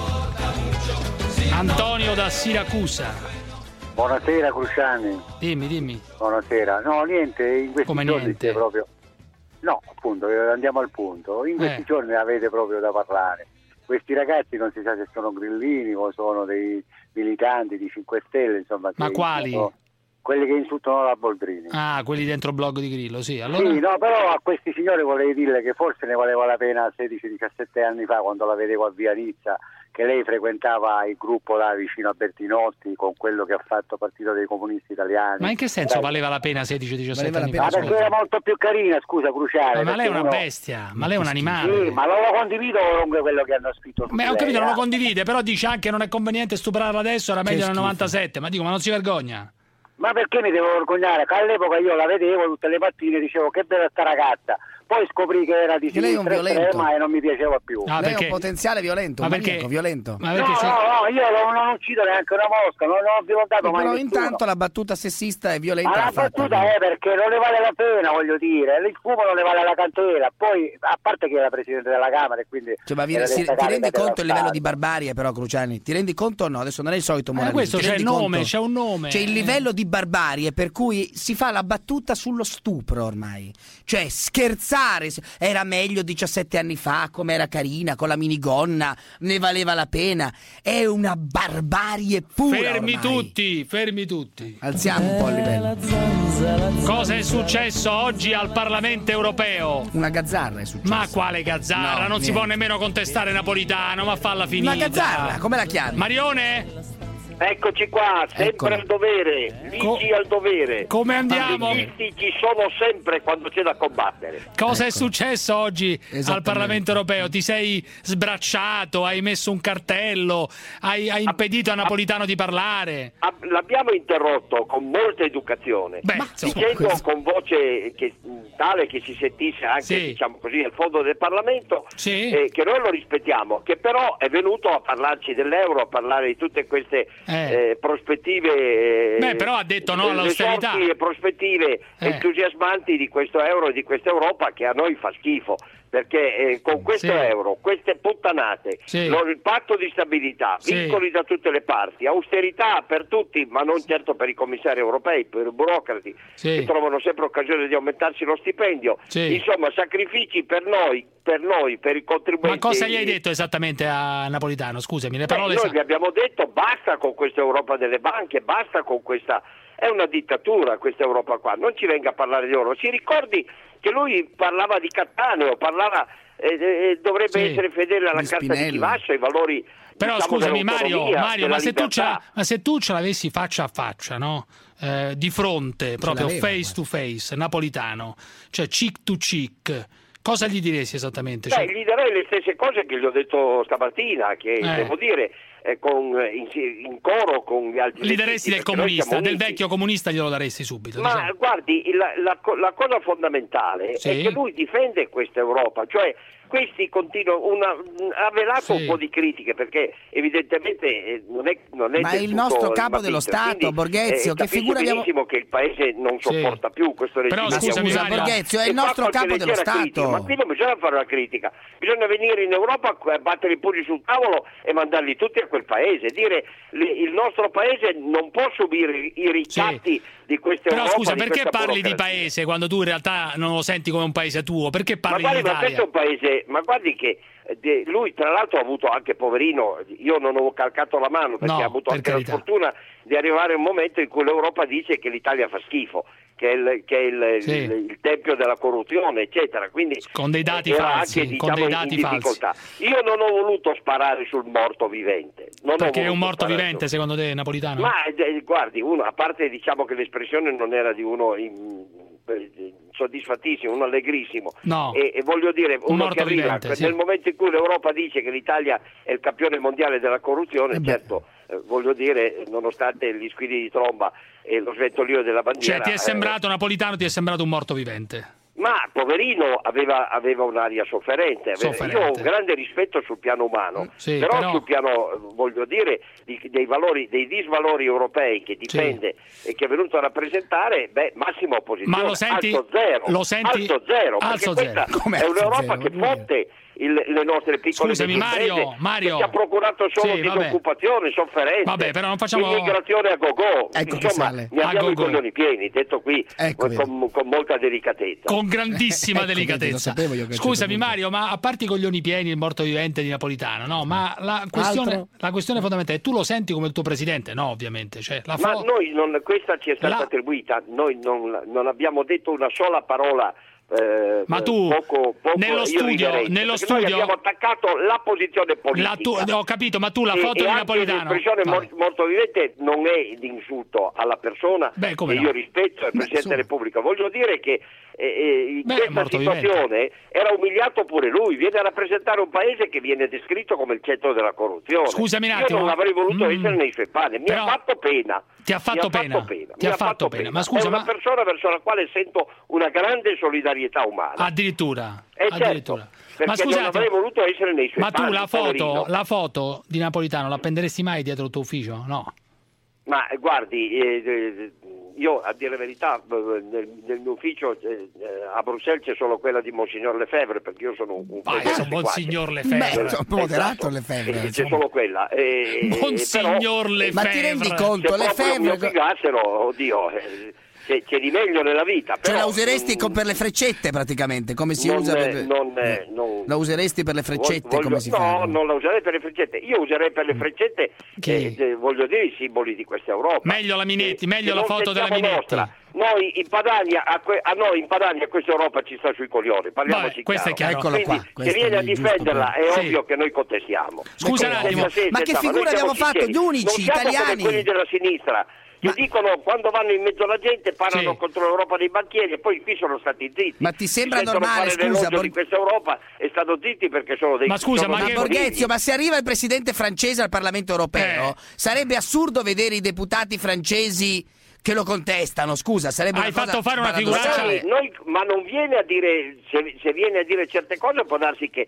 Antonio da Siracusa. Buonasera Cruciani. Dimmi. Buonasera. No, niente, in questi Come giorni niente? proprio. No, appunto, andiamo al punto. In questi giorni avete proprio da parlare. Questi ragazzi non si sa se sono grillini o sono dei militanti di 5 Stelle, insomma. Ma quali? Quelli che insultano la Boldrini. Ah, quelli dentro il blog di Grillo, sì. Allora... Sì, no, però a questi signori vorrei dire che forse ne valeva la pena 16-17 anni fa, quando la vedevo a Via Nizza, che lei frequentava il gruppo là vicino a Bertinotti con quello che ha fatto Partito dei Comunisti Italiani. Ma in che senso valeva la pena 16-17 anni fa? Perché era molto più carina, scusa Cruciale. Ma lei è una bestia, ma lei è un animale. Sì, ma non lo condivido comunque quello che hanno scritto su Ma ho capito, non lo condivide, però dice anche non è conveniente stuprarla adesso, era meglio nel 97, ma dico, ma non si vergogna? Ma perché mi devo vergognare? Che all'epoca io la vedevo tutte le mattine, dicevo che bella sta ragazza. Poi scoprì che era di sinistra estrema e non mi piaceva più. Lei è un potenziale violento, un maniaco violento. No, io non uccido neanche una mosca, non ho violentato mai però nessuno. intanto la battuta sessista e violenta Ma la battuta è perché non ne vale la pena, voglio dire. Il fumo non ne vale la candela. Poi, a parte che era presidente della Camera e quindi... Cioè, ma ti rendi conto il livello di barbarie però, Cruciani? Ti rendi conto o no? Adesso non è il solito moralismo. Questo c'è un nome. C'è il livello di barbarie per cui si fa la battuta sullo stupro ormai. Cioè, scherzare... Era meglio 17 anni fa, come era carina, con la minigonna, ne valeva la pena. È una barbarie pura. Fermi tutti. Alziamo un po' il livello. Cosa è successo oggi al Parlamento europeo? Una gazzarra è successa. Ma quale gazzarra? No, non si può nemmeno contestare Napolitano, ma falla finita. Una gazzarra, come la chiami? Marione? Eccoci qua, sempre al dovere, ligi al dovere. Come andiamo? I ligisti ci sono sempre quando c'è da combattere. Cosa è successo oggi al Parlamento europeo? Ti sei sbracciato, hai messo un cartello, hai impedito a Napolitano di parlare? L'abbiamo interrotto con molta educazione, dicendo con voce tale che si sentisse anche, diciamo così, al fondo del Parlamento, che noi lo rispettiamo, che però è venuto a parlarci dell'euro, a parlare di tutte queste prospettive, però ha detto no all'austerità e prospettive entusiasmanti di questo euro e di questa Europa che a noi fa schifo, perché con questo euro, queste puttanate, il patto di stabilità, vincoli da tutte le parti, austerità per tutti, ma non certo per i commissari europei, per i burocrati che trovano sempre occasione di aumentarsi lo stipendio, insomma sacrifici per noi, per i contribuenti. Ma cosa gli hai detto esattamente a Napolitano? Scusami, le parole noi gli abbiamo detto basta con questa Europa delle banche, basta con questa, è una dittatura questa Europa qua, non ci venga a parlare di oro. Si ricordi che lui parlava di Cattaneo, dovrebbe essere fedele alla Carta di Chivasso, ai valori. Però scusami Mario, ma se tu ce l'avessi faccia a faccia, no? Di fronte, proprio face to face, Napolitano, cioè cheek to cheek, cosa gli diresti esattamente? Gli darei le stesse cose che gli ho detto stamattina, che devo dire in coro con gli altri. Gli daresti del comunista, del vecchio comunista glielo daresti subito. Ma diciamo. Guardi, la cosa fondamentale è che lui difende questa Europa, cioè questi continuano, ha velato un po' di critiche perché evidentemente non è ma è il nostro capo dello Stato, Borghezio, che figura abbiamo... benissimo che il paese non sopporta più questo regime. Però scusami Borghezio, è il nostro capo dello Stato. Critica, ma qui non bisogna fare una critica, bisogna venire in Europa, battere i pugni sul tavolo e mandarli tutti a quel paese, dire il nostro paese non può subire i ricatti di questa Europa. Però scusa, perché parli di paese quando tu in realtà non lo senti come un paese tuo? Perché parli di Italia? Ma questo è un paese, ma guardi che lui tra l'altro ha avuto anche, poverino, io non ho calcato la mano perché ha avuto anche la sfortuna di arrivare a un momento in cui l'Europa dice che l'Italia fa schifo, che è il tempio della corruzione, eccetera. Quindi con dei dati falsi, anche, diciamo, con dei dati falsi. Io non ho voluto sparare sul morto vivente. Perché è un morto vivente secondo te, Napolitano? Ma guardi, a parte diciamo che l'espressione non era di uno soddisfattissimo, uno allegrissimo, e voglio dire uno che arriva nel momento in cui l'Europa dice che l'Italia è il campione mondiale della corruzione, certo, voglio dire, nonostante gli squilli di tromba e lo sventolio della bandiera, ti è sembrato Napolitano, ti è sembrato un morto vivente? Ma poverino aveva un'aria sofferente. Io ho un grande rispetto sul piano umano, però sul piano, voglio dire, dei valori, dei disvalori europei che difende e che è venuto a rappresentare, massima opposizione. Ma lo senti? Alzo zero, perché questa è un'Europa che fotte le nostre piccole Scusami, Mario. che ci ha procurato solo disoccupazione, sofferenze, vabbè, però non facciamo immigrazione a go-go. Ecco, insomma, ne abbiamo i coglioni pieni, detto qui con molta delicatezza, con grandissima delicatezza. Scusami Mario, ma a parte i coglioni pieni, il morto vivente di Napolitano, no? Ma la questione fondamentale, tu lo senti come il tuo presidente? No, ovviamente, cioè, ma noi questa ci è stata attribuita, noi non abbiamo detto una sola parola. Ma tu poco nello studio noi abbiamo attaccato la posizione politica. Ho capito, ma tu la foto di Napolitano, l'espressione morto vivente non è di insulto alla persona che io rispetto, al Presidente della Repubblica. Voglio dire che in questa situazione era umiliato pure lui, viene a rappresentare un paese che viene descritto come il centro della corruzione. Scusami un attimo, io non avrei voluto essere nei suoi panni, mi ha fatto pena. Ti ha fatto pena. Ma scusa, è una persona verso la quale sento una grande solidarietà umana. Addirittura. Certo, ma scusate, non avrei voluto essere nei suoi panni. Ma tu la foto di Napolitano la appenderesti mai dietro il tuo ufficio? No. Ma guardi, io a dire la verità nel mio ufficio a Bruxelles c'è solo quella di Monsignor Lefebvre, perché io sono un Monsignor Lefebvre, moderato Lefebvre, c'è solo quella. Monsignor Lefebvre, ma ti rendi conto? Lefebvre, oddio, c'è di meglio nella vita. Però, la useresti per le freccette praticamente, come si usa? La useresti per le freccette come si fa? No, non la userei per le freccette. Io userei per le freccette, voglio dire, i simboli di questa Europa. Meglio la Minetti, meglio la foto della Minetti. Noi in Padania, a questa Europa ci sta sui coglioni, parliamoci questo chiaro. È chiaro. Quindi se viene a difenderla è ovvio che noi contestiamo. Scusa un attimo, ma che figura abbiamo fatto, gli unici italiani? Come quelli della sinistra che dicono, quando vanno in mezzo alla gente, parlano contro l'Europa dei banchieri e poi qui sono stati zitti. Ma ti sembra normale, scusa, di questa Europa è stato zitti perché sono dei... Ma scusa, ma Borghezio, ma se arriva il presidente francese al Parlamento europeo, sarebbe assurdo vedere i deputati francesi che lo contestano, scusa, sarebbe Hai fatto fare una figuraccia. Ma non viene a dire, se viene a dire certe cose può darsi che,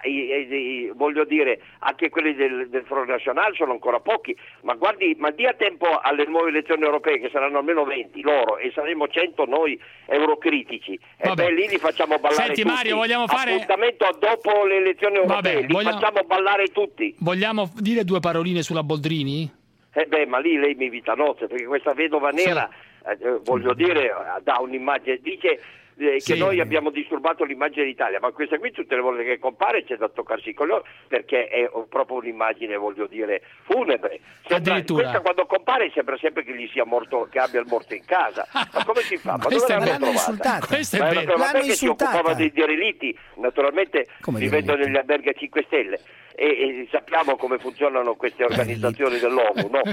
voglio dire, anche quelli del Front National sono ancora pochi, ma guardi, ma dia tempo alle nuove elezioni europee, che saranno almeno 20 loro, e saremo 100 noi eurocritici, e lì li facciamo ballare. Senti, tutti. Mario, vogliamo fare appuntamento a dopo le elezioni europee, facciamo ballare tutti. Vogliamo dire due paroline sulla Boldrini? Ma lì lei mi invita a nozze, perché questa vedova nera, voglio dire, dà un'immagine, dice che noi abbiamo disturbato l'immagine d'Italia, ma questa qui tutte le volte che compare c'è da toccarsi i coglioni, perché è proprio un'immagine, voglio dire, funebre. Questa quando compare sembra sempre che gli sia morto, che abbia il morto in casa. Ma come si fa? Ma dove l'hanno trovata? Questa è vero. Che si occupava dei derelitti, naturalmente vivendo negli alberghi a 5 stelle. E sappiamo come funzionano queste organizzazioni dell'ONU, no?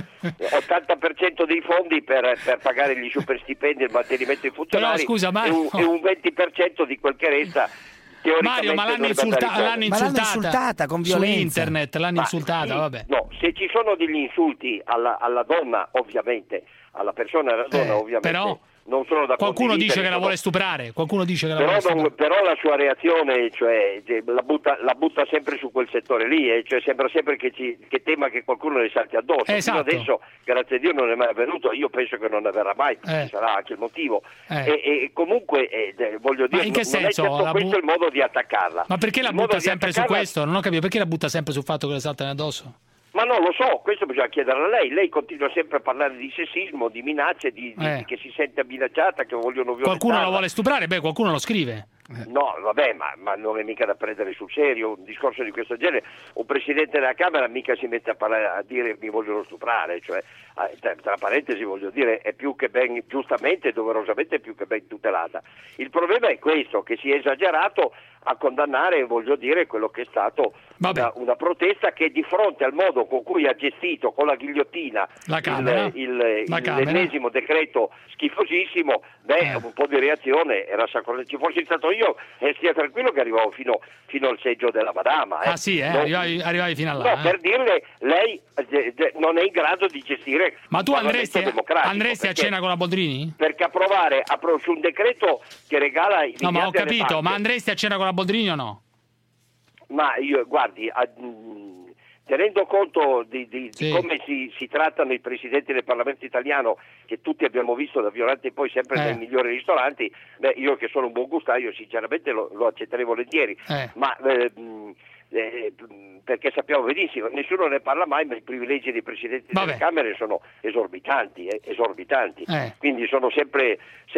80% dei fondi per pagare gli super stipendi e il mantenimento dei funzionari, però, scusa, e un 20% di quel che resta. Mario, ma l'hanno insultata con violenza. Su internet l'hanno insultata, vabbè. No, se ci sono degli insulti alla donna, ovviamente, alla persona, alla donna, ovviamente. Però non sono da qualcuno dice che la vuole stuprare, però la sua reazione, cioè, la butta sempre su quel settore lì, cioè sembra sempre che tema che qualcuno le salti addosso. Esatto. Fino adesso, grazie a Dio, non è mai avvenuto, io penso che non avverrà mai, ci sarà anche il motivo. E comunque voglio dire, in che senso? Non è certo questo il modo di attaccarla. Ma perché la butta sempre su questo? Non ho capito, perché la butta sempre sul fatto che le saltano addosso? Ma non lo so, questo bisogna chiederlo a lei. Lei continua sempre a parlare di sessismo, di minacce, di che si sente minacciata, che vogliono violentarla. Qualcuno la vuole stuprare? Qualcuno lo scrive. No, vabbè, ma non è mica da prendere sul serio un discorso di questo genere. Un presidente della Camera mica si mette a dire mi vogliono stuprare, cioè, tra parentesi, voglio dire, è più che ben, giustamente e doverosamente più che ben tutelata. Il problema è questo, che si è esagerato a condannare, voglio dire, quello che è stato una protesta che di fronte al modo con cui ha gestito con la ghigliottina l'ennesimo decreto schifosissimo, un po' di reazione era sacrosanto. Ci fossi stato io, stia tranquillo che arrivavo fino al seggio della Madama. Arrivavi fino là. No, per dirle, lei non è in grado di gestire. Ma tu andresti a cena con la Boldrini? Perché approvare su un decreto che regala i No, ma ho capito, ma andresti a cena con la Boldrini o no? Ma io, guardi, tenendo conto di come si trattano i presidenti del Parlamento italiano, che tutti abbiamo visto da Violante poi sempre nei migliori ristoranti, io che sono un buon gustaio sinceramente lo accetterei volentieri, ma perché sappiamo benissimo, nessuno ne parla mai, ma i privilegi dei presidenti delle Camere sono esorbitanti. Quindi sono sempre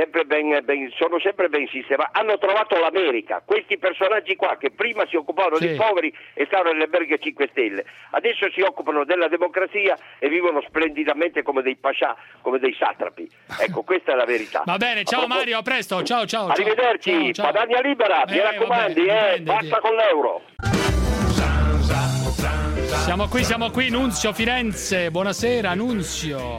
ben sistemati. Hanno trovato l'America, questi personaggi qua che prima si occupavano dei poveri e stavano nelle alberghe 5 Stelle, adesso si occupano della democrazia e vivono splendidamente come dei pascià, come dei satrapi. Ecco, questa è la verità. Va bene, ciao Mario, a presto, ciao. Arrivederci, Padania libera, mi raccomandi, basta con l'euro. Siamo qui, Nunzio Firenze, buonasera Nunzio.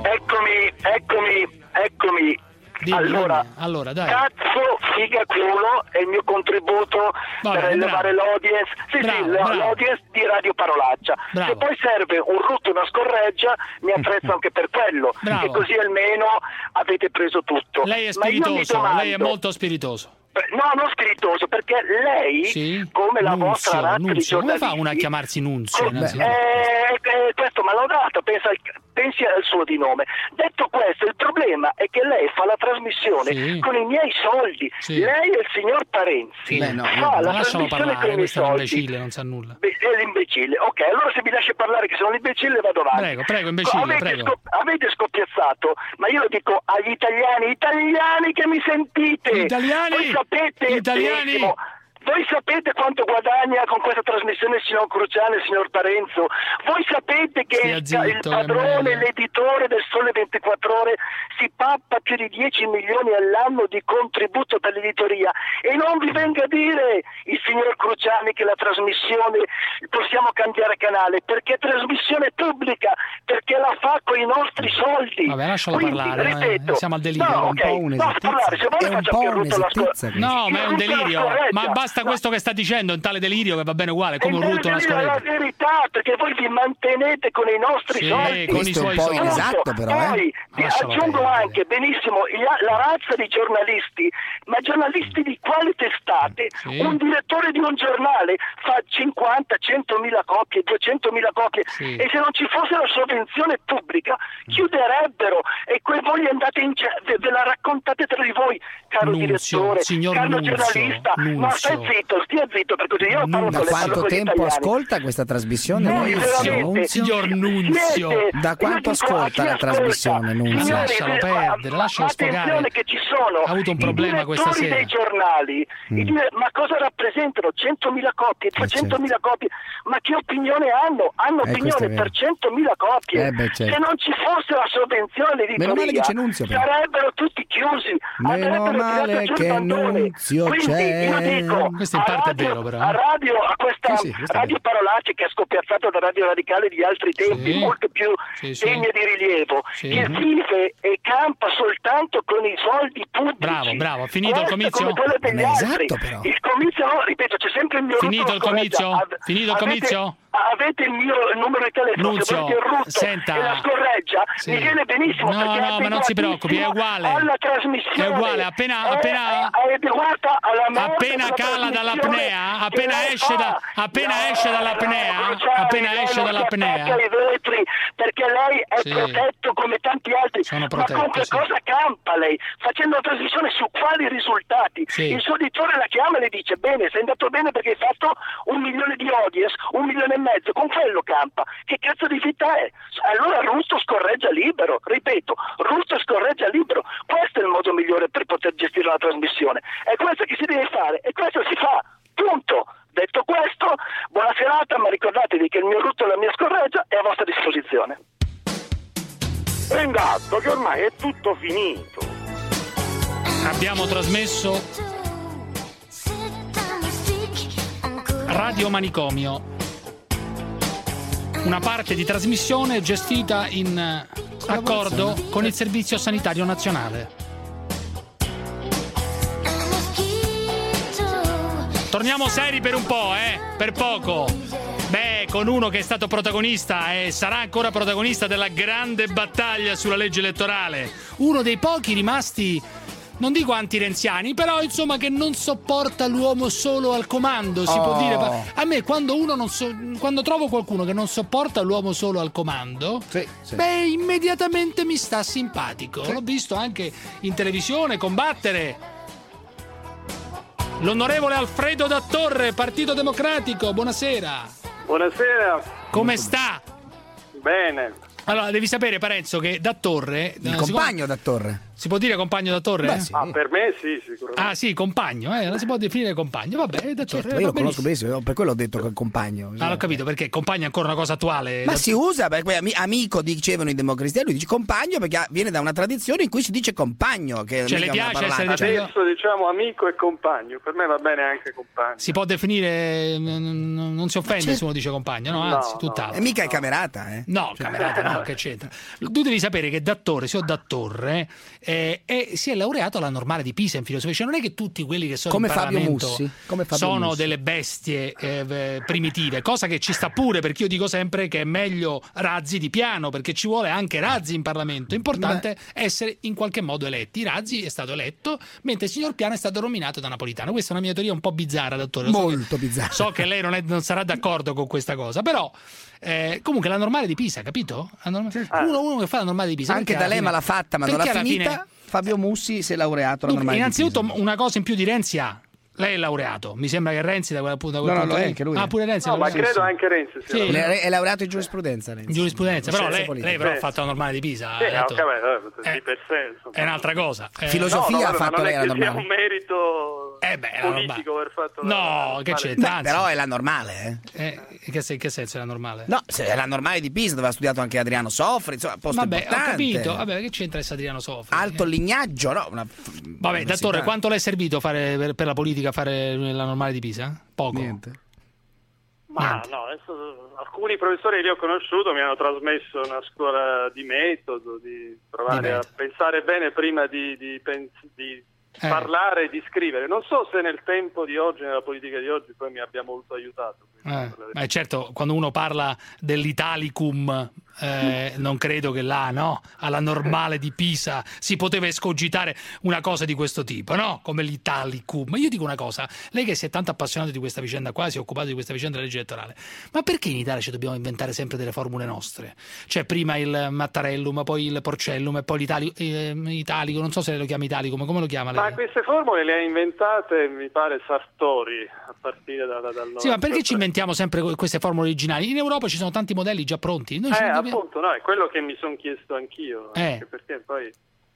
Eccomi. Allora, dai. Cazzo, figa, culo è il mio contributo per elevare l'audience. L'audience di Radio Parolaccia. Bravo. Se poi serve un rutto e una scorreggia, mi attrezzo anche per quello. Bravo. E così almeno avete preso tutto. Lei è spiritoso, lei è molto spiritoso. No, non spiritoso, perché lei, come la vostra razza di giornalisti... Come fa una a chiamarsi Nunzio? Questo malaudato, pensi al suo di nome. Detto questo, il problema è che lei fa la trasmissione con i miei soldi. Lei e il signor Parenzi fa la trasmissione con i miei soldi. L'imbecille non sa nulla. È l'imbecille. Ok, allora se mi lascia parlare che sono l'imbecille vado avanti. Prego, imbecille, avete scoppiazzato, ma io lo dico agli italiani che mi sentite. Italiani? Benissimo. Voi sapete quanto guadagna con questa trasmissione il signor Cruciani e il signor Parenzo? Voi sapete che il padrone, l'editore del Sole 24 Ore si pappa più di 10 milioni all'anno di contributo per l'editoria, e non vi venga a dire il signor Cruciani che la trasmissione possiamo cambiare canale, perché è trasmissione pubblica, perché la fa con i nostri soldi. Vabbè, lascialo parlare, ripeto, siamo al delirio. No, ma è un delirio. Ma basta questo che sta dicendo, è un tale delirio che va bene uguale, come un rutto, una scorreggia. È la verità, perché voi vi mantenete con i nostri soldi. Con i suoi soldi. Esatto, poi aggiungo anche, benissimo, la razza di giornalisti, ma giornalisti di quali testate? Un direttore di un giornale fa 50, 100.000 copie, 200.000 copie, e se non ci fosse la sovvenzione pubblica chiuderebbero, e voi andate ve la raccontate tra di voi, caro direttore, caro giornalista. Ma stia zitto, per così io parlo. Da quanto tempo ascolta questa trasmissione, signor Nunzio? Da quanto ascolta la trasmissione, Nunzio? Lascialo perdere, lascialo sfogare. Attenzione che ci sono ha avuto un problema questa sera. Dei giornali, ma cosa rappresentano? 100.000 copie, 200.000 copie, ma che opinione hanno? Hanno opinione per 100.000 copie. Se non ci fosse la sovvenzione di editoria, sarebbero tutti chiusi. Meno male che Nunzio c'è. Questo in parte è vero, però. A Radio Parolacce, che è scoppiazzato da Radio Radicale di altri tempi, molto più degne di rilievo, che vive e campa soltanto con i soldi pubblici. Bravo, finito il comizio? Esatto, però. Il comizio, no, ripeto, c'è sempre il mio Finito il comizio? Finito il comizio? Avete il mio numero di telefono, Nunzio, se volete il rutto senta, e la scorreggia, mi viene benissimo. No, ma non si preoccupi, è uguale. Alla trasmissione. È uguale, appena cala dall'apnea, appena esce dall'apnea, perché lei è protetto come tanti altri. Sono protetto, ma con che cosa campa lei? Facendo la trasmissione su quali risultati? Il suo editore la chiama e le dice: bene, sei andato bene perché hai fatto 1 milione di audience, 1,5 milioni, con quello campa. Che cazzo di vita è? Allora Russo scorreggia libero, ripeto, Russo scorreggia libero. Questo è il modo migliore per poter gestire la trasmissione. È questo che si deve fare e questo si fa. Punto. Detto questo, buona serata, ma ricordatevi che il mio rutto e la mia scorreggia è a vostra disposizione. Ringatto, che ormai è tutto finito. Abbiamo trasmesso Radio Manicomio, una parte di trasmissione gestita in accordo con il Servizio Sanitario Nazionale. Torniamo seri per un po', per poco. Con uno che è stato protagonista e sarà ancora protagonista della grande battaglia sulla legge elettorale. Uno dei pochi rimasti, non dico anti-renziani, però insomma che non sopporta l'uomo solo al comando, si può dire. A me quando quando trovo qualcuno che non sopporta l'uomo solo al comando, immediatamente mi sta simpatico. L'ho visto anche in televisione combattere. L'onorevole Alfredo Dattore, Partito Democratico, buonasera. Buonasera. Come sta? Bene. Allora, devi sapere, Parenzo, che Dattore... Il compagno Dattore. Si può dire compagno Dattore? Beh, sì. Per me sì, sicuramente. Ah sì, compagno, non si può definire compagno. Vabbè, Dattore. Certo, io lo conosco benissimo, per quello ho detto che è compagno. Ah, l'ho capito, perché compagno è ancora una cosa attuale. Ma si usa, perché amico dicevano i democristiani, lui dice compagno perché viene da una tradizione in cui si dice compagno. Che le piace essere adesso diciamo amico e compagno, per me va bene anche compagno. Si può definire, non si offende se uno dice compagno, no? Anzi, tutt'altro. E mica è camerata, No, camerata no, che c'entra. Tu devi sapere che Dattore, signor Dattore, si è laureato alla Normale di Pisa in filosofia, cioè non è che tutti quelli che sono come in Fabio Parlamento Mussi, come Fabio sono Mussi. delle bestie primitive, cosa che ci sta pure, perché io dico sempre che è meglio Razzi di Piano, perché ci vuole anche Razzi in Parlamento, è importante essere in qualche modo eletti. Razzi è stato eletto, mentre il signor Piano è stato nominato da Napolitano. Questa è una mia teoria un po' bizzarra, Dattore. Molto bizzarra. So che lei non sarà d'accordo con questa cosa, però comunque la Normale di Pisa, capito? Uno che fa la Normale di Pisa. Anche D'Alema l'ha fatta, ma non l'ha finita. Fabio Mussi si è laureato alla Normale di Pisa. Innanzitutto una cosa in più di Renzi ha. Lei è laureato, mi sembra che Renzi da quel punto lo è anche lui. Ah, pure Renzi. No, ma credo anche Renzi sì. È laureato in giurisprudenza, Renzi. In giurisprudenza, però lei però ha fatto la Normale di Pisa. Di per sé, è un'altra cosa. Filosofia ha fatto lei la normale. Non è che sia un merito politico aver fatto no, che c'entra? Però è la normale, in che senso è la normale? No, è la Normale di Pisa dove ha studiato anche Adriano Sofri, insomma, posto importante. Ho capito. Vabbè, che c'entra Adriano Sofri? Alto lignaggio, no? Vabbè, Dattore, quanto le è servito fare per la politica fare la Normale di Pisa? Poco. Niente. Ma no, adesso alcuni professori che li ho conosciuto mi hanno trasmesso una scuola di metodo, di provare a pensare bene prima di parlare e di scrivere. Non so se nel tempo di oggi, nella politica di oggi, poi mi abbia molto aiutato. Certo, quando uno parla dell'Italicum, non credo che là, no? Alla Normale di Pisa si poteva escogitare una cosa di questo tipo, no? Come l'Italicum. Io dico una cosa, lei che si è tanto appassionato di questa vicenda qua, si è occupato di questa vicenda della legge elettorale, ma perché in Italia ci dobbiamo inventare sempre delle formule nostre? Cioè prima il Mattarellum, poi il Porcellum e poi l'Italico, non so se lo chiama Italicum, come lo chiama lei? Ma queste formule le ha inventate, mi pare, Sartori, a partire dal 90. Sì, ma perché ci inventiamo sempre queste formule originali? In Europa ci sono tanti modelli già pronti. Noi appunto, no, è quello che mi sono chiesto anch'io, anche perché poi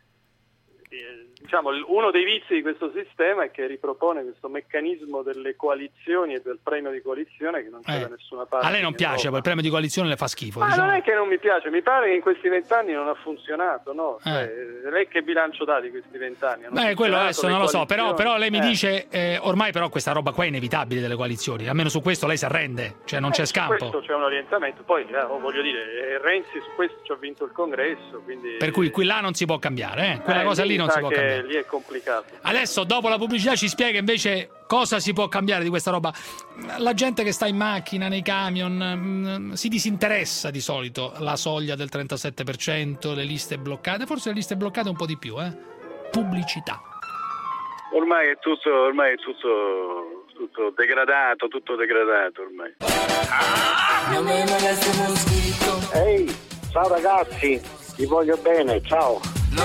diciamo uno dei vizi di questo sistema è che ripropone questo meccanismo delle coalizioni e del premio di coalizione che non c'è da nessuna parte. A lei non piace, poi il premio di coalizione le fa schifo. Ma non è che non mi piace, mi pare che in questi 20 anni non ha funzionato, no? Lei che bilancio dà di questi 20 anni? Quello adesso non lo so, però lei mi dice ormai però questa roba qua è inevitabile delle coalizioni, almeno su questo lei si arrende, cioè non c'è scampo. Su questo c'è un orientamento, poi voglio dire, Renzi su questo ci ha vinto il congresso, quindi... Per cui qui là non si può cambiare, quella cosa lì non si può cambiare. Lì è complicato. Adesso dopo la pubblicità ci spiega invece cosa si può cambiare di questa roba. La gente che sta in macchina, nei camion, si disinteressa di solito. La soglia del 37%, le liste bloccate, forse le liste bloccate un po' di più, pubblicità. Ormai è tutto degradato ormai. Ehi, ciao ragazzi, vi voglio bene, ciao.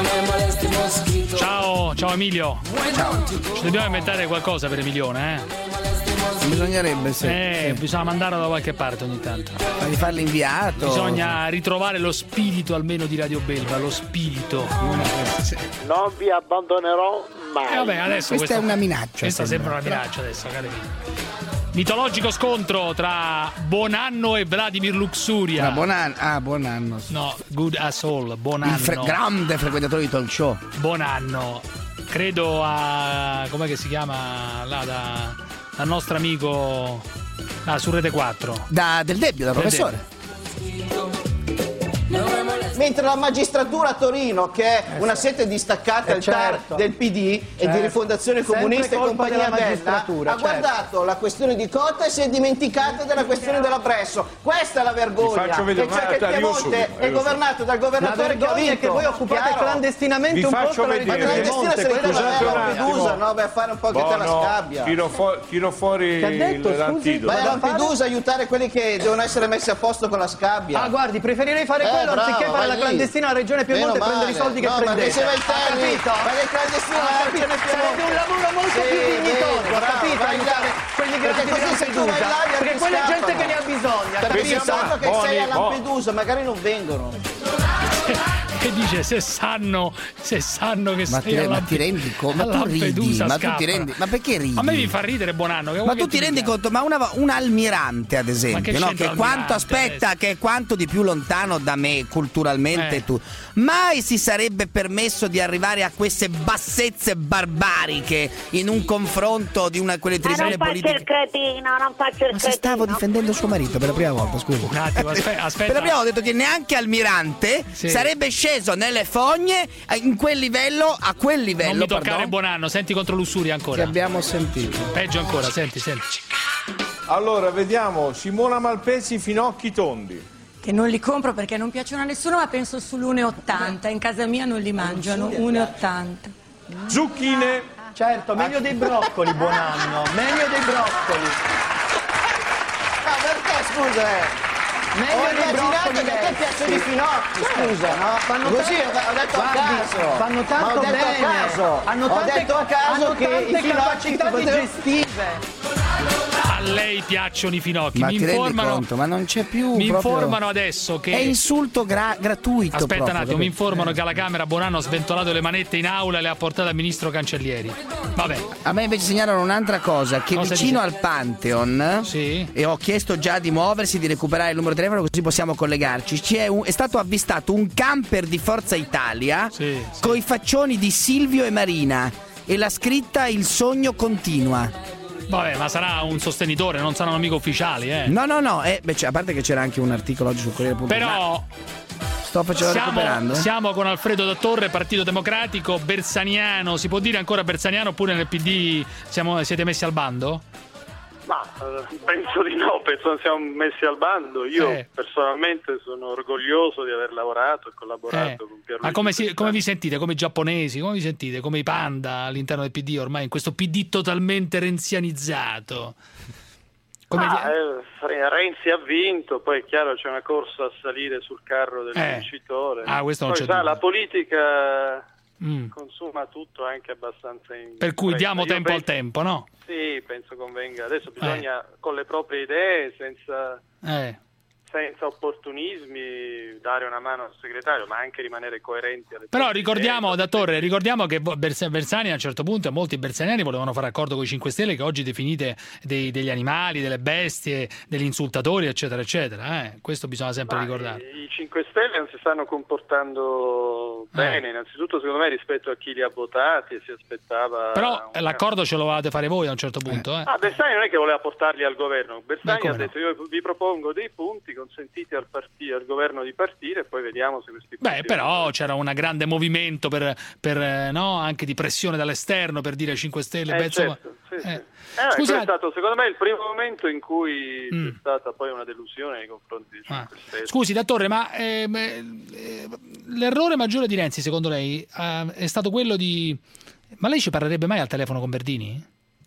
Ciao Emilio. Ciao. Ci dobbiamo inventare qualcosa per Emilione, Bisognerebbe, sì. Bisogna mandarlo da qualche parte ogni tanto. Di farlo inviato. Bisogna ritrovare lo spirito almeno di Radio Belva, lo spirito. Non vi abbandonerò mai. Vabbè, adesso questa è una minaccia. Questa sembra una minaccia adesso, mitologico scontro tra Bonanno e Vladimir Luxuria. Buon anno. No, good as all. Bonanno. Grande frequentatore di talk show. Bonanno. Credo a... com'è che si chiama? Là dal nostro amico su Rete 4. Del Debbio, dal professore. Mentre la magistratura a Torino, che è una sete distaccata al TAR del PD e di Rifondazione Comunista e compagnia bella, ha guardato la questione di Cotta e si è dimenticata della questione della Bresso. Questa è la vergogna, che il Piemonte è governato dal governatore che ha vinto. Che voi occupate clandestinamente un posto alla Regione Piemonte. Lampedusa, no? Vai a fare un po' che te la scabbia. Tiro fuori l'antidoto. Vai a Lampedusa a aiutare quelli che devono essere messi a posto con la scabbia. Ah, guardi, preferirei fare quello anziché fare la clandestina alla Regione Piemonte e prendere i soldi che prendete. Ma che se va il termine, fai il clandestino alla Regione sarebbe un lavoro molto più dignitoso, capito? Aiutare quelli che sono a Lampedusa, perché quella è gente che ne ha bisogno. Pensando che sei a Lampedusa, magari non vengono. Che dice se sanno che sei ma ti rendi conto? Ma tu ridi, ma perché ridi? A me mi fa ridere Buonanno. Ma tu ti rendi conto? Ma un almirante, ad esempio, no? Che quanto che è quanto di più lontano da me culturalmente tu. Mai si sarebbe permesso di arrivare a queste bassezze barbariche in un confronto di quelle tribune politiche. Non faccio il cretino. Ma stavo difendendo suo marito per la prima volta, scusa. Un attimo, aspetta. Per la prima volta ho detto che neanche almirante sarebbe sceso nelle fogne in quel livello, a quel livello. Non mi toccare Buonanno, senti contro Lussuria ancora. Che abbiamo sentito. Peggio ancora, senti. Allora, vediamo Simona Malpezzi, finocchi tondi. Che non li compro perché non piacciono a nessuno, ma penso sull'1,80. In casa mia non li mangiano, 1,80. Zucchine. Certo, meglio dei broccoli, Buonanno, meglio dei broccoli. Ma perché, scusa, Meglio dei broccoli che a te piacciono i finocchi, scusa, no? Fanno così ho detto a caso. Fanno tanto bene. Ho detto a caso che i finocchi digestive. A lei piacciono i finocchi. Ma mi ti informano, rendi conto? Ma non c'è più. Mi proprio... informano adesso che. È insulto gratuito. Aspetta un attimo, mi informano che alla Camera Buonanno ha sventolato le manette in aula e le ha portate al ministro Cancellieri. Vabbè. A me invece segnalano un'altra cosa: che vicino al Pantheon, e ho chiesto già di muoversi, di recuperare il numero di telefono, così possiamo collegarci. È stato avvistato un camper di Forza Italia coi faccioni di Silvio e Marina e la scritta "Il sogno continua". Vabbè, ma sarà un sostenitore, non saranno mica ufficiali, No, a parte che c'era anche un articolo oggi sul Corriere. Però sto recuperando. Siamo con Alfredo Da Torre, Partito Democratico, bersaniano. Si può dire ancora bersaniano oppure nel PD siete messi al bando? Ma penso di no, penso non siamo messi al bando. Io personalmente sono orgoglioso di aver lavorato e collaborato con Pierluigi. Ma come vi sentite? Come i giapponesi? Come vi sentite? Come i panda all'interno del PD ormai, in questo PD totalmente renzianizzato? Renzi ha vinto, poi è chiaro c'è una corsa a salire sul carro del vincitore. Questo non poi c'è la politica consuma tutto anche abbastanza in per cui diamo tempo al tempo, no? Sì, penso convenga. Adesso bisogna con le proprie idee, senza opportunismi, dare una mano al segretario, ma anche rimanere coerenti alle Però ricordiamo, Da Torre, che Bersani a un certo punto, molti bersaniani volevano fare accordo con i 5 Stelle, che oggi definite degli animali, delle bestie, degli insultatori, eccetera eccetera, questo bisogna sempre ricordare. I 5 Stelle non si stanno comportando bene, innanzitutto secondo me rispetto a chi li ha votati e si aspettava. Però l'accordo ce lo volevate fare voi a un certo punto, Bersani non è che voleva portarli al governo, Bersani ha detto io vi propongo dei punti, consentite al governo di partire e poi vediamo se questi punti. Però c'era un grande movimento per anche di pressione dall'esterno per dire 5 Stelle. Certo, Scusa, è stato secondo me il primo momento in cui c'è stata poi una delusione nei confronti dei 5 Stelle. Scusi, Da Torre, ma l'errore maggiore di Renzi secondo lei è stato quello di... Ma lei ci parlerebbe mai al telefono con Verdini?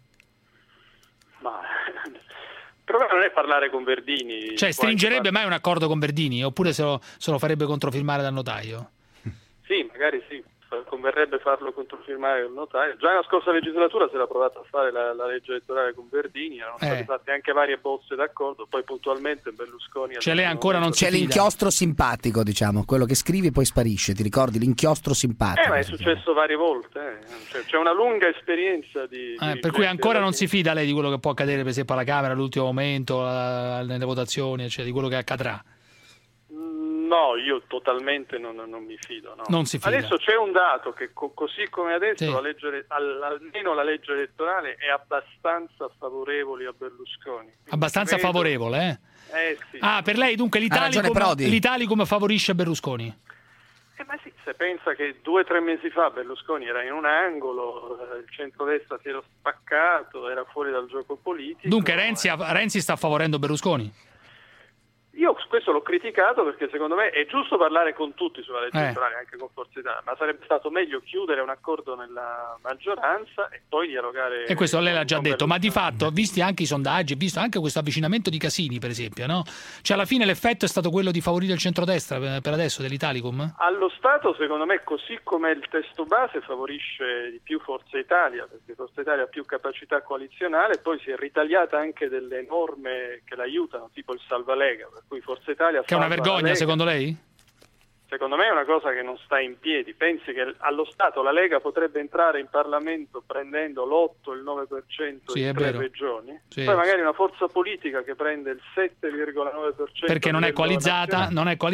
Il problema non è parlare con Verdini. Cioè, stringerebbe mai un accordo con Verdini? Oppure se lo farebbe controfirmare dal notaio? Sì, magari sì. Converrebbe farlo controfirmare dal notaio. Già nella scorsa legislatura si era provato a fare la legge elettorale con Verdini, erano state fatte anche varie bozze d'accordo, poi puntualmente Berlusconi... Lei ancora non c'è l'inchiostro simpatico, diciamo, quello che scrivi e poi sparisce, ti ricordi? L'inchiostro simpatico. Ma è successo varie volte, C'è una lunga esperienza di per cui ancora non si fida lei di quello che può accadere, per esempio alla Camera, all'ultimo momento, nelle votazioni, cioè di quello che accadrà. No, io totalmente non mi fido. No. Non si fida. Adesso c'è un dato che così come adesso almeno la legge elettorale è abbastanza favorevole a Berlusconi. Abbastanza favorevole, sì. Per lei dunque l'Italicum favorisce Berlusconi? Ma sì, se pensa che 2 o 3 mesi fa Berlusconi era in un angolo, il centrodestra si era spaccato, era fuori dal gioco politico. Dunque Renzi sta favorendo Berlusconi? Io questo l'ho criticato perché secondo me è giusto parlare con tutti sulla legge elettorale, anche con Forza Italia, ma sarebbe stato meglio chiudere un accordo nella maggioranza e poi dialogare. E questo lei l'ha già detto, ma di fatto, visti anche i sondaggi, visto anche questo avvicinamento di Casini, per esempio, no? Cioè alla fine l'effetto è stato quello di favorire il centrodestra per adesso dell'Italicum? Allo Stato, secondo me, così come il testo base favorisce di più Forza Italia, perché Forza Italia ha più capacità coalizionale, poi si è ritagliata anche delle norme che l'aiutano, tipo il Salvalega, per cui Forza Italia che è una vergogna secondo lei? Secondo me è una cosa che non sta in piedi. Pensi che allo Stato la Lega potrebbe entrare in Parlamento prendendo l'8, il 9% in 3 regioni, poi magari una forza politica che prende il 7,9% perché non è coalizzata,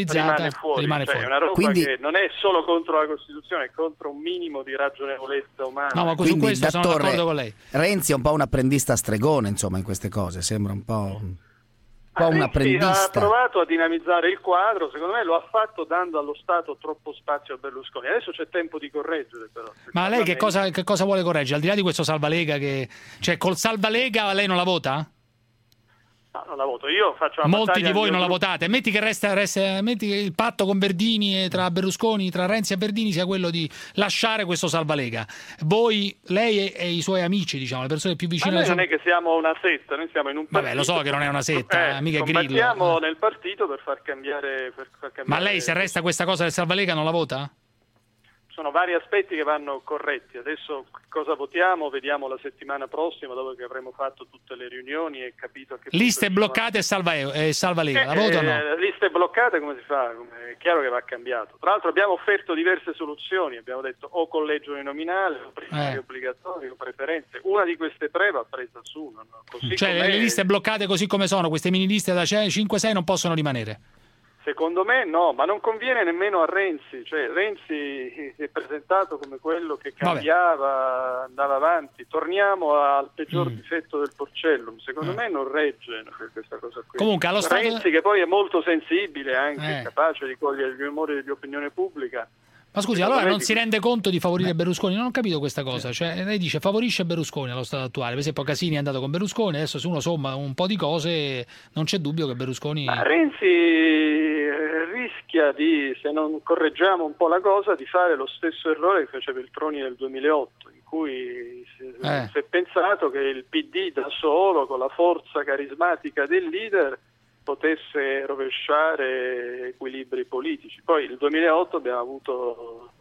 rimane fuori. È una roba Quindi, che non è solo contro la Costituzione, è contro un minimo di ragionevolezza umana. No, ma su questo sono d'accordo con lei. Renzi è un po' un apprendista stregone, insomma, in queste cose, sembra un po' un apprendista. Ha provato a dinamizzare il quadro, secondo me lo ha fatto dando allo Stato troppo spazio a Berlusconi. Adesso c'è tempo di correggere, però. Ma lei che cosa vuole correggere? Al di là di questo Salvalega cioè col Salvalega lei non la vota? No, non la voto. Io faccio una Molti di voi non la votate. Metti che metti che il patto con Verdini tra Berlusconi, tra Renzi e Verdini sia quello di lasciare questo Salvalega. Voi, lei e i suoi amici, diciamo, le persone più vicine. Ma noi non è che siamo una setta, noi siamo in un partito. Vabbè, lo so che non è una setta, mica è Grillo. Siamo nel partito per far cambiare. Ma lei, se resta questa cosa del Salvalega, non la vota? Sono vari aspetti che vanno corretti. Adesso cosa votiamo? Vediamo la settimana prossima, dopo che avremo fatto tutte le riunioni e capito che liste bloccate e Salvalega, la vota o no? Liste bloccate come si fa? È chiaro che va cambiato. Tra l'altro abbiamo offerto diverse soluzioni, abbiamo detto o collegio uninominale, o primario obbligatorio, o preferenze. Una di queste tre va presa su uno. No? Cioè le liste bloccate così come sono, queste mini liste da 5-6 non possono rimanere? Secondo me no, ma non conviene nemmeno a Renzi. Cioè, Renzi si è presentato come quello che cambiava, andava avanti. Torniamo al peggior difetto del Porcellum. Secondo me non regge questa cosa qui. Comunque, allo Stato... Renzi, che poi è molto sensibile, anche capace di cogliere gli umori dell'opinione pubblica. Ma scusi, allora non si rende conto di favorire Berlusconi? Non ho capito questa cosa. Cioè, lei dice favorisce Berlusconi allo stato attuale. Per esempio Casini è andato con Berlusconi, adesso se uno somma un po' di cose non c'è dubbio che Berlusconi... Ma Renzi rischia di, se non correggiamo un po' la cosa, di fare lo stesso errore che fece Veltroni nel 2008, in cui si è pensato che il PD da solo, con la forza carismatica del leader, potesse rovesciare equilibri politici. Poi nel 2008 abbiamo avuto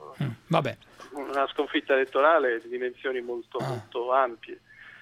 una sconfitta elettorale di dimensioni molto ampie.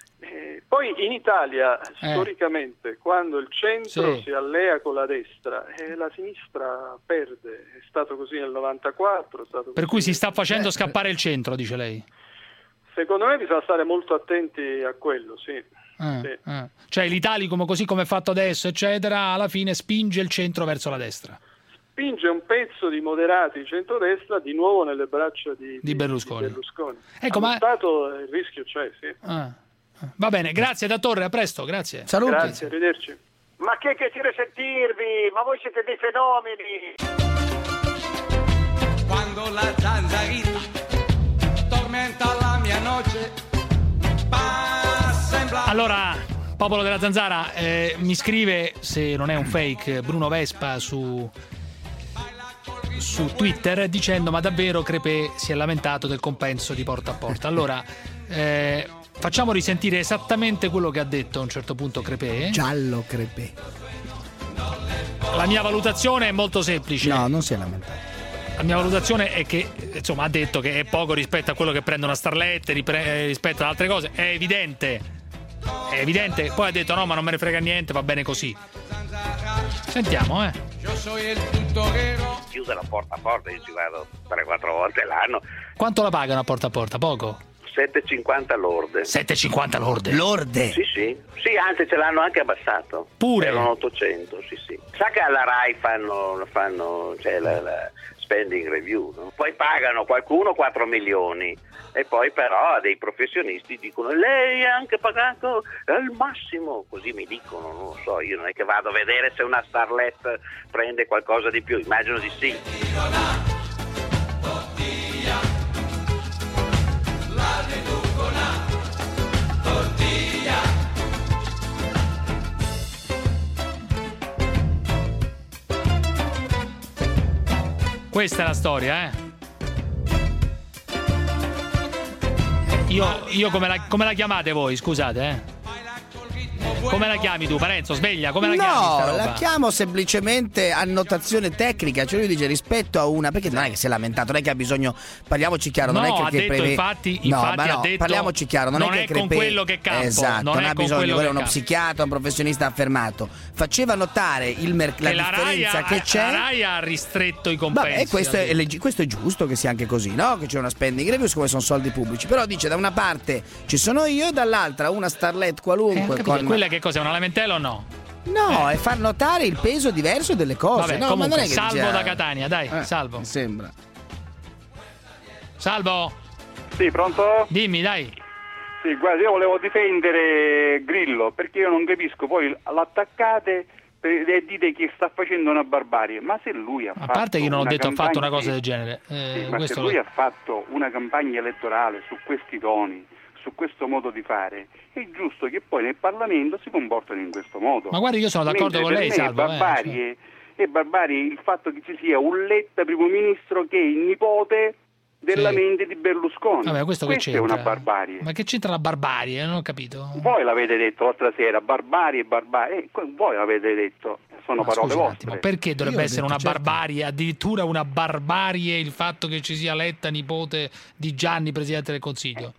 Poi in Italia storicamente quando il centro si allea con la destra la sinistra perde, è stato così nel 94, per cui si sta facendo scappare il centro, dice lei? Secondo me bisogna stare molto attenti a quello, sì. Cioè l'Italicum, così come è fatto adesso eccetera, alla fine spinge il centro verso la destra, spinge un pezzo di moderati di centrodestra di nuovo nelle braccia di Berlusconi. Ecco, ma Stato il rischio c'è, sì. Va bene, grazie da Torre, a presto, grazie. Saluti. Grazie, arrivederci. Ma che piacere sentirvi, ma voi siete dei fenomeni. Quando la zanzarita tormenta la mia noce. Allora, popolo della Zanzara, mi scrive, se non è un fake, Bruno Vespa su Twitter dicendo: ma davvero Crepè si è lamentato del compenso di Porta a Porta? Allora, facciamo risentire esattamente quello che ha detto a un certo punto Crepè. Giallo Crepè. La mia valutazione è molto semplice. No, non si è lamentato. La mia valutazione è che, insomma, ha detto che è poco rispetto a quello che prendono a Starlette, rispetto ad altre cose. È evidente. Poi ha detto: no, ma non me ne frega niente, va bene così. Sentiamo, Chiusa la Porta a Porta, io ci vado 3-4 volte l'anno. Quanto la pagano a Porta a Porta? Poco? 7,50 lorde. 7,50 lorde? Lorde? Sì, anzi ce l'hanno anche abbassato. Pure? Erano 800, sì. Sa che alla RAI fanno cioè la spending review, no? Poi pagano qualcuno 4 milioni e poi però a dei professionisti dicono: lei ha anche pagato al massimo, così mi dicono, non lo so, io non è che vado a vedere se una starlet prende qualcosa di più, immagino di sì. Questa è la storia, Io come la chiamate voi, scusate, Come la chiami tu, Parenzo? Sveglia, come la chiami sta roba? La chiamo semplicemente annotazione tecnica, cioè lui dice rispetto a una, perché non è che si è lamentato, non è che ha bisogno, parliamoci chiaro, non è che ha detto, infatti ha detto, parliamoci chiaro, non è che con quello che campo, esatto, non ha bisogno, quello è uno psichiatra, un professionista affermato. Faceva notare la differenza che c'è. La RAI ha ristretto i compensi. E questo è giusto che sia anche così, no? Che c'è una spending review, siccome sono soldi pubblici. Però dice da una parte ci sono io e dall'altra una starlet qualunque quella che cos'è, una lamentela o no? No, è far notare il peso diverso delle cose. Vabbè, no, comunque, ma non è che Salvo da Catania, dai, Salvo. Mi sembra. Salvo? Sì, pronto? Dimmi, dai. Sì, guarda, io volevo difendere Grillo, perché io non capisco, poi l'attaccate e dite che sta facendo una barbarie, ma se lui ha fatto, a parte che io non ho detto ha fatto una cosa del genere, ma se lui ha fatto una campagna elettorale su questi toni, su questo modo di fare, è giusto che poi nel Parlamento si comportano in questo modo. Ma guardi, io sono d'accordo con lei, Salvo. È barbarie il fatto che ci sia un Letta primo ministro che è il nipote della mente di Berlusconi. Vabbè, questo che c'entra? È una barbarie. Ma che c'entra la barbarie? Non ho capito. Voi l'avete detto l'altra sera, barbarie, voi l'avete detto, sono parole vostre. Ma perché dovrebbe essere una barbarie, addirittura una barbarie il fatto che ci sia Letta nipote di Gianni, Presidente del Consiglio?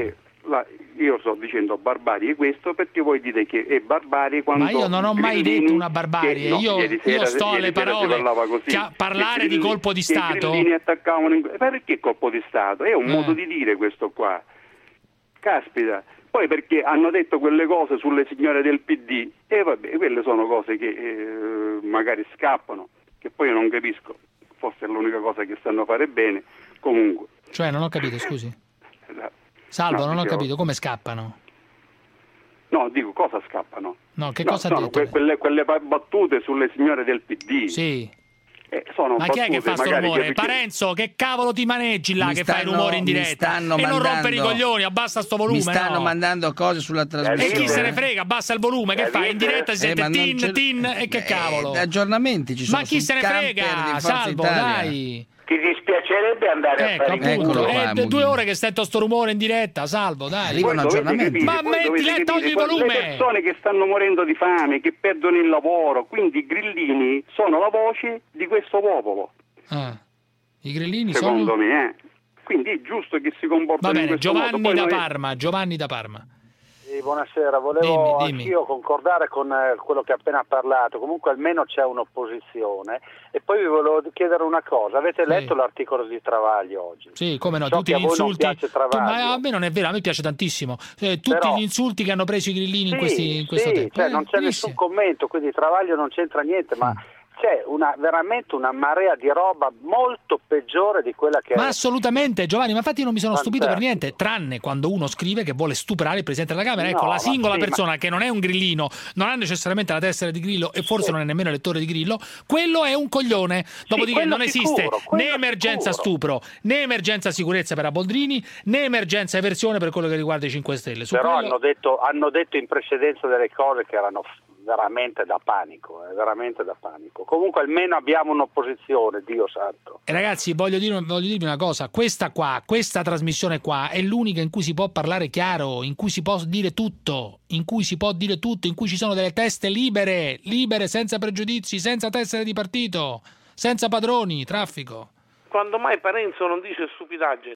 Io sto dicendo barbarie questo perché voi dite che è barbarie quando... Ma io non ho mai detto una barbarie, io sto alle parole, parlare di colpo di Stato... I attaccavano perché colpo di Stato? È un modo di dire questo qua. Caspita, poi perché hanno detto quelle cose sulle signore del PD e vabbè, quelle sono cose che magari scappano, che poi io non capisco, forse è l'unica cosa che sanno fare bene, comunque... Cioè, non ho capito, scusi. Salvo, non ho capito, come scappano? No, dico, cosa scappano? No, che cosa ha detto? Quelle battute sulle signore del PD. Sì. Sono ma chi è che fa sto rumore? Parenzo, che cavolo ti maneggi là che fai rumore in diretta? E non rompere i coglioni, abbassa sto volume. Mi stanno mandando cose sulla trasmissione. E chi se ne frega, abbassa il volume, che fai? In diretta si sente tin e che cavolo? Aggiornamenti ci sono. Ma chi se ne frega? Salvo, dai. Ti dispiacerebbe andare a fare appunto, è 2 ore che sento sto rumore in diretta, Salvo, dai. Ma metti, togli il volume. Le persone che stanno morendo di fame, che perdono il lavoro, quindi i grillini sono la voce di questo popolo. I grillini secondo me, quindi è giusto che si comportino in questo modo. Giovanni da Parma. Buonasera, volevo dimmi. Anch'io concordare con quello che ha appena parlato, comunque almeno c'è un'opposizione. E poi vi volevo chiedere una cosa, avete letto l'articolo di Travaglio oggi? Sì, come no, tutti gli insulti, ma a me non è vero, a me piace tantissimo, tutti gli insulti che hanno preso i grillini in questo tempo. Cioè, non c'è nessun commento, quindi Travaglio non c'entra niente, ma... c'è veramente una marea di roba molto peggiore di quella che Ma assolutamente, Giovanni, ma infatti io non mi sono stupito per niente, tranne quando uno scrive che vuole stuprare il Presidente della Camera. Ecco, la singola persona che non è un grillino, non ha necessariamente la tessera di Grillo e forse non è nemmeno elettore di Grillo, quello è un coglione. Dopodiché non esiste né emergenza stupro, né emergenza sicurezza per Aboldrini, né emergenza eversione per quello che riguarda i 5 Stelle. Però hanno detto in precedenza delle cose che erano veramente da panico, veramente da panico. Comunque almeno abbiamo un'opposizione, Dio santo. E ragazzi, voglio dirvi una cosa, questa trasmissione qua è l'unica in cui si può parlare chiaro, in cui si può dire tutto, in cui ci sono delle teste libere, senza pregiudizi, senza tessere di partito, senza padroni, traffico. Quando mai Parenzo non dice stupidaggine?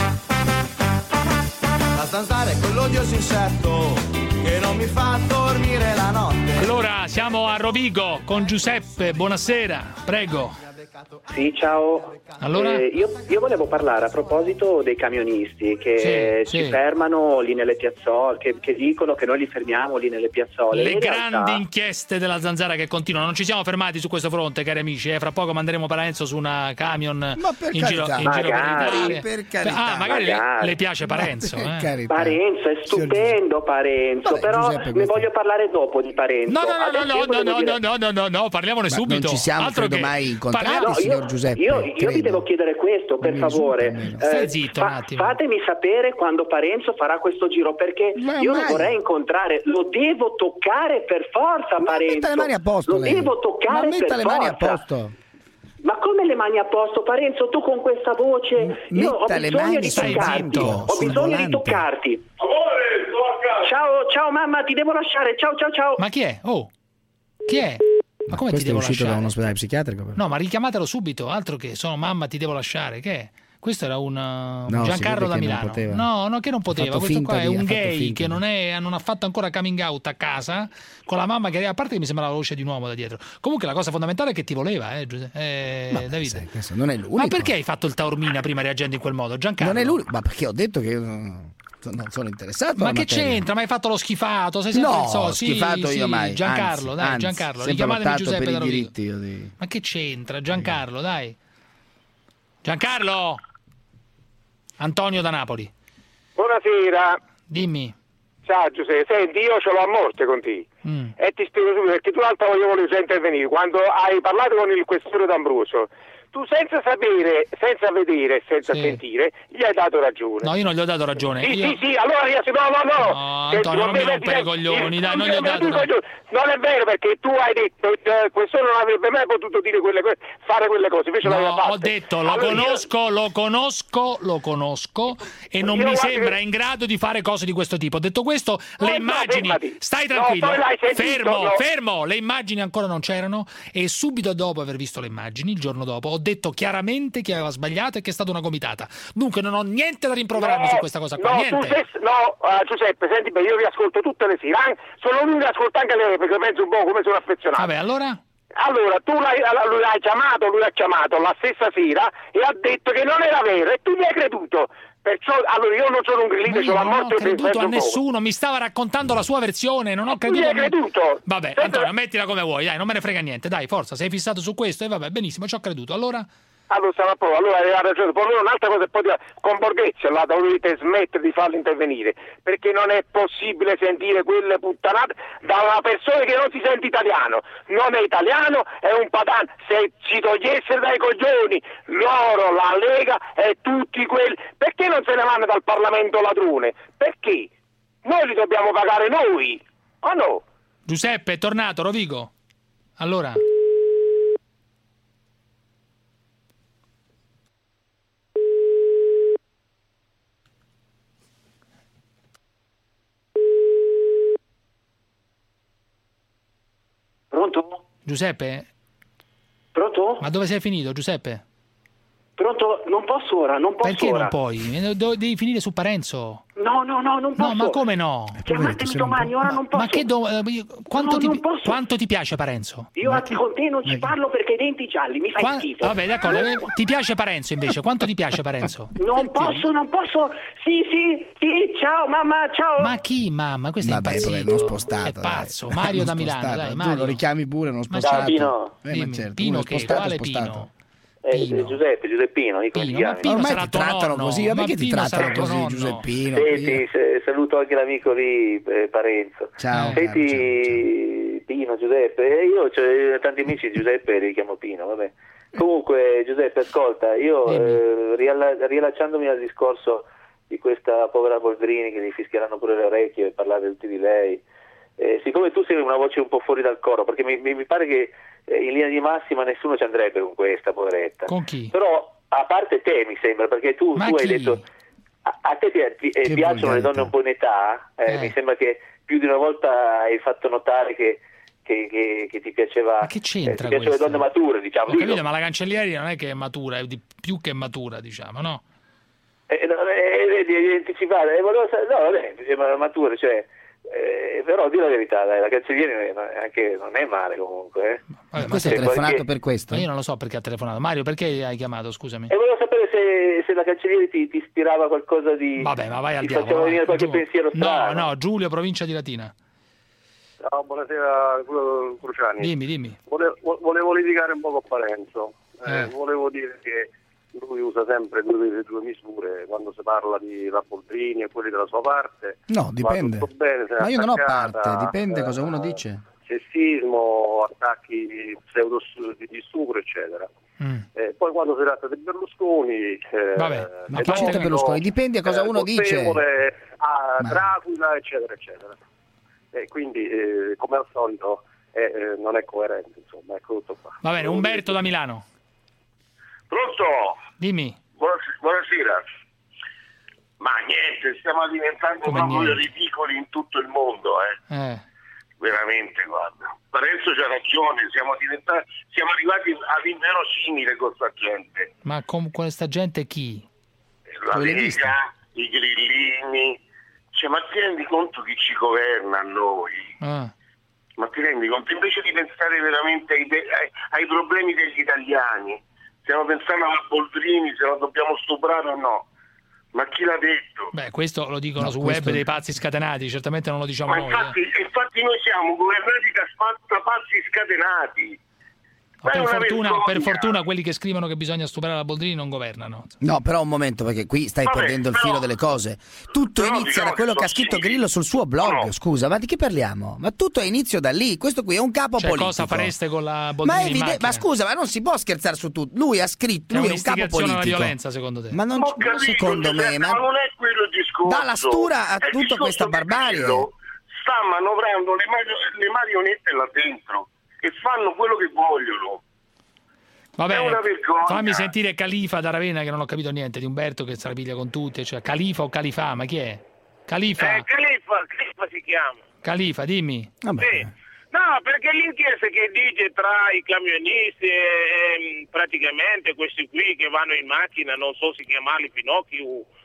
La zanzara è quell'odioso insetto che non mi fa dormire la notte. Allora, siamo a Rovigo con Giuseppe, buonasera, prego. Sì, ciao. Allora? Io volevo parlare a proposito dei camionisti che ci fermano lì nelle piazzole, che dicono che noi li fermiamo lì nelle piazzole. Le grandi inchieste della Zanzara che continuano. Non ci siamo fermati su questo fronte, cari amici. Fra poco manderemo Parenzo su una camion in giro per l'Italia. Per carità. Magari le piace Parenzo. Parenzo è stupendo, Parenzo. Però ne voglio parlare dopo di Parenzo. No, parliamone subito. Non ci siamo mai incontrati. Signor Giuseppe, io vi devo chiedere questo, per favore. Stai zitto un attimo. Fatemi sapere quando Parenzo farà questo giro, perché io lo vorrei incontrare, lo devo toccare per forza, Parenzo. Metta le mani a posto, devo toccare per forza. metta le mani a posto. Ma come le mani a posto, Parenzo? Tu con questa voce, io ho bisogno di toccarti. Ho bisogno di toccarti. Ciao mamma, ti devo lasciare. Ciao. Ma chi è? Oh, chi è? Ma come questo ti devo è uscito lasciare? da uno ospedale psichiatrico? No, ma richiamatelo subito, altro che sono mamma ti devo lasciare, che è? Questo era un Giancarlo da Milano. No, che non poteva. Questo qua è un gay che non ha fatto ancora coming out a casa con la mamma che a parte che mi sembra la voce di un uomo da dietro. Comunque la cosa fondamentale è che ti voleva, Davide. Questo non è l'unico. Ma perché hai fatto il Taormina prima reagendo in quel modo, Giancarlo? Non è l'unico, ma perché ho detto che non sono interessato. Ma che c'entra? Ma hai fatto lo schifato? Sei sempre schifato io mai. Giancarlo, anzi, Giancarlo, richiamatemi Giuseppe da diritti, Ma che c'entra, Giancarlo, dai. Giancarlo! Antonio da Napoli. Buonasera. Dimmi. Ciao Giuseppe, senti, io ce l'ho a morte con te. E ti spiego subito, perché tu l'altra volta volevi già intervenire. Quando hai parlato con il questore D'Ambrosio, tu senza sapere, senza vedere, senza sentire, gli hai dato ragione. No, io non gli ho dato ragione. Sì, allora io no, Antonio, non mi rompere i coglioni, dai, non gli ho dato Non è vero, perché tu hai detto che questo non avrebbe mai potuto dire fare quelle cose, invece l'aveva fatto. Ho detto, lo conosco e non mi sembra in grado di fare cose di questo tipo. Detto questo, le immagini, stai tranquillo, fermo, le immagini ancora non c'erano e subito dopo aver visto le immagini, il giorno dopo, ho detto chiaramente che aveva sbagliato e che è stata una gomitata. Dunque non ho niente da rimproverarmi su questa cosa qua, niente. Giuseppe, senti bene, io vi ascolto tutte le sere, sono venuto ad ascoltare anche lei perché penso un po' come sono affezionato. Vabbè, allora lui ha chiamato la stessa sera e ha detto che non era vero e tu gli hai creduto. Perciò, allora io non sono un grillino, io non ho creduto a nessuno, mi stava raccontando la sua versione, non ho creduto. Vabbè, Antonio, mettila come vuoi, dai, non me ne frega niente, dai, forza, sei fissato su questo e vabbè, benissimo, ci ho creduto. Allora allora aveva ragione, poi un'altra cosa poi con Borghezio dovete smettere di farlo intervenire, perché non è possibile sentire quelle puttanate da una persona che non si sente italiano, non è italiano, è un patano. Se ci togliessero dai coglioni loro, la Lega e tutti quelli, perché non se ne vanno dal Parlamento ladrone? Perché? Noi li dobbiamo pagare noi, o no? Giuseppe, è tornato, Rovigo. Allora Pronto? Giuseppe? Pronto? Ma dove sei finito, Giuseppe? Pronto? Non posso ora, non posso. Perché ora. non puoi? Devi finire su Parenzo. No, non posso. No, ma come no? Chiamatemi domani, ora non posso. Ma che quanto ti piace Parenzo? Con te non ci parlo perché i denti gialli, mi fai schifo. Vabbè, d'accordo. Ti piace Parenzo invece? Quanto ti piace Parenzo? Non posso. Sì, ciao mamma, ciao. Ma chi mamma? Questo è impazzito. Non spostato. È pazzo. Mario da Milano, dai, Mario. Tu lo richiami pure, non spostato. Ciao Pino. Pino che? Quale Pino? Giuseppino, ormai ti trattano così, ma perché ti trattano così, Giuseppino? Senti, saluto anche l'amico lì, Parenzo. Ciao. Senti, Pino, Giuseppe, io ho tanti amici Giuseppe, li chiamo Pino, vabbè. Comunque, Giuseppe, ascolta, io riallacciandomi al discorso di questa povera Boldrini che gli fischieranno pure le orecchie e parlare tutti di lei, siccome tu sei una voce un po' fuori dal coro, perché mi pare che in linea di massima nessuno ci andrebbe con questa poveretta. Con chi? Però a parte te mi sembra, perché tu hai detto a te ti piacciono le donne un po' in età, mi sembra che più di una volta hai fatto notare che ti piaceva, ma che c'entra ti piacevano le donne mature, diciamo. Ho capito, ma la Cancellieri non è che è matura, è di più che matura, diciamo, no? Anticipare, sembra matura, cioè però di la verità, dai, la Cancellieri anche non è male comunque. Ma questo è telefonato per questo? Ma io non lo so perché ha telefonato. Mario, perché hai chiamato, scusami? E volevo sapere se la Cancellieri ti ispirava qualcosa di... Vabbè, ma vai al diavolo. Ti faceva venire qualche pensiero strano. No, Giulio, provincia di Latina. Ciao, buonasera Cruciani. Dimmi. Volevo litigare un po' con Parenzo. Volevo dire che lui usa sempre due misure quando si parla di Boldrini e quelli della sua parte. No, dipende. Bene, ma io non ho parte, dipende cosa uno dice. Sessismo, attacchi pseudo di stupro, eccetera. Poi quando si tratta di Berlusconi, vabbè, ma che c'entra Berlusconi? Dipende cosa uno dice. Dracula, eccetera. E quindi, come al solito, non è coerente, insomma, ecco tutto qua. Va bene, Umberto da Milano. Pronto? Dimmi. Buonasera. Ma niente, stiamo diventando proprio ridicoli in tutto il mondo, veramente, guarda. Parenzo c'ha ragione, siamo arrivati all'inverosimile con sta gente. Ma con questa gente chi? La Lega, i grillini, ma ti rendi conto chi ci governa a noi? Ma ti rendi conto? Invece di pensare veramente ai problemi degli italiani, stiamo pensando a Boldrini, se lo dobbiamo stuprare o no. Ma chi l'ha detto? Beh, questo lo dicono su web dei pazzi scatenati, certamente non lo diciamo ma noi. Infatti noi siamo governati da pazzi scatenati. Ma per fortuna quelli che scrivono che bisogna stuprare la Boldrini non governano. No, però un momento, perché qui stai perdendo il filo delle cose. Tutto inizia da quello che ha scritto Grillo sul suo blog. Scusa, ma di che parliamo? Ma tutto è inizio da lì. Questo qui è un capo politico. Cosa fareste con la Boldrini? Ma scusa, ma non si può scherzare su tutto. Lui ha scritto, lui è un capo politico. Alla violenza, secondo te? Ma non secondo me, ma non è quello il discorso. Dà la stura a tutta questa barbarie. Sta manovrando le marionette là dentro e fanno quello che vogliono. Vabbè, è una vergogna. Fammi sentire Califa da Ravenna, che non ho capito niente, di Umberto che se la piglia con tutti, cioè Califa o Califà, ma chi è? Califa. Califa si chiama. Califa, dimmi. Sì. No, perché l'inchiesta che dice tra i camionisti e praticamente questi qui che vanno in macchina, non so se chiamarli Pinocchi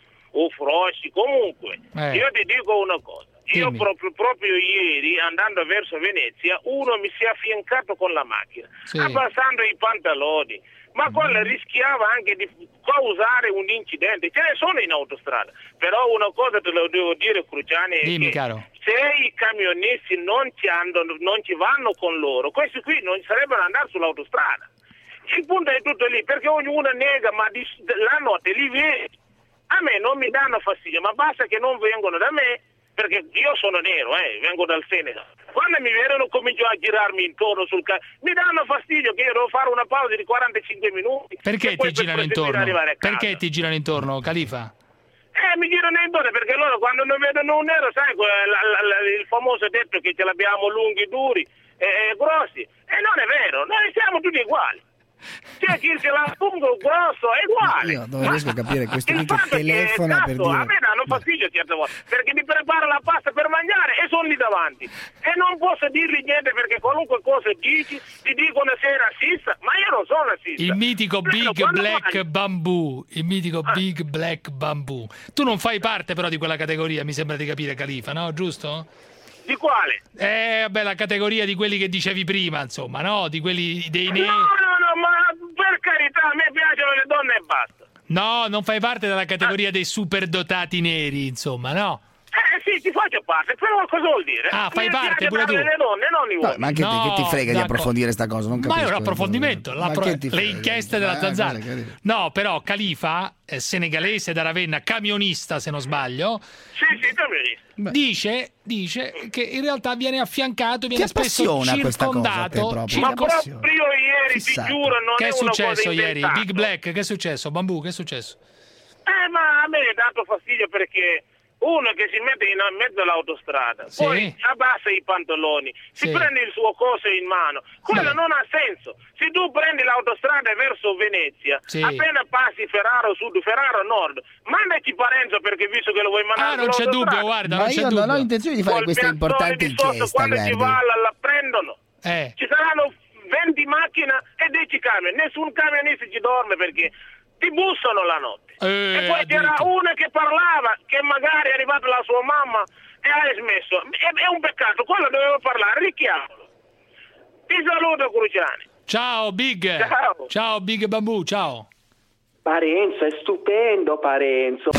o Frosci, comunque, io ti dico una cosa. Io proprio ieri, andando verso Venezia, uno mi si è affiancato con la macchina, abbassando i pantaloni, ma quello rischiava anche di causare un incidente. Ce ne sono in autostrada, però una cosa te lo devo dire, Cruciani, dimmi, che caro. se i camionisti non ci vanno con loro, questi qui non sarebbero andati sull'autostrada. Il punto è tutto lì, perché ognuno nega, ma la notte li vedi. A me non mi danno fastidio, ma basta che non vengono da me, perché io sono nero, vengo dal Senegal. Quando mi vedono comincio a girarmi intorno mi danno fastidio che io devo fare una pausa di 45 minuti. Perché ti girano intorno? Perché ti girano intorno, Califa? Mi girano intorno perché loro quando non vedono un nero, sai, il famoso detto che ce l'abbiamo lunghi, duri e grossi. E non è vero, noi siamo tutti uguali. C'è chi ce l'ha lungo, grosso, è uguale. Io non riesco a capire questo qui che telefona per dire. A me danno fastidio certe volte, perché mi prepara la pasta per mangiare e sono lì davanti. E non posso dirgli niente perché qualunque cosa dici ti dicono sei razzista, ma io non sono razzista. Il mitico Big Black Bamboo. Il mitico Big Black Bamboo. Tu non fai parte però di quella categoria, mi sembra di capire, Califa, no? Giusto? Di quale? Vabbè, la categoria di quelli che dicevi prima, insomma, no? Di quelli dei neri. No, ma per carità, a me piacciono le donne e basta. No, non fai parte della categoria dei superdotati neri, insomma, no? Sì, ti faccio parte, però cosa vuol dire? Fai parte pure tu. Le donne, non i uomini. Ma anche che ti frega di approfondire sta cosa? Non capisco. Ma è un approfondimento, le inchieste della Zanzara. No, però Califa, senegalese da Ravenna, camionista se non sbaglio. Sì, camionista. Dice che in realtà viene affiancato, viene spesso circondato. Ma proprio ieri, ti giuro, non che è una cosa successo ieri? inventata. Big Black, che è successo? Bambù, che è successo? Ma a me è dato fastidio perché uno che si mette in mezzo all'autostrada, poi abbassa i pantaloni, si prende il suo coso in mano, quello non ha senso. Se tu prendi l'autostrada verso Venezia, appena passi Ferraro Sud, Ferraro Nord, mandaci Parenzo, perché visto che lo vuoi mandare. Non c'è dubbio, guarda, ma io non ho intenzione di fare questa importante inchiesta. Quando ci va la prendono, ci saranno 20 macchine e 10 camion, nessun camionista ci dorme perché ti bussano la notte. E poi c'era una che parlava, che magari è arrivata la sua mamma e ha smesso. È un peccato, quello doveva parlare, richiamalo. Ti saluto, Cruciani. Ciao Big. Ciao Big Bambù, ciao. Parenzo, è stupendo Parenzo.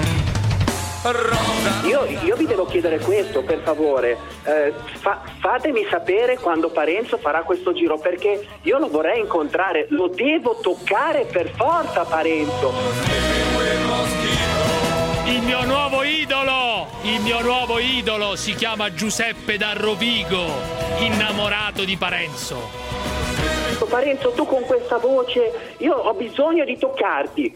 Io vi devo chiedere questo, per favore, fatemi sapere quando Parenzo farà questo giro, perché io lo vorrei incontrare, lo devo toccare per forza Parenzo. Il mio nuovo idolo si chiama Giuseppe da Rovigo, innamorato di Parenzo. Parenzo, tu con questa voce, io ho bisogno di toccarti.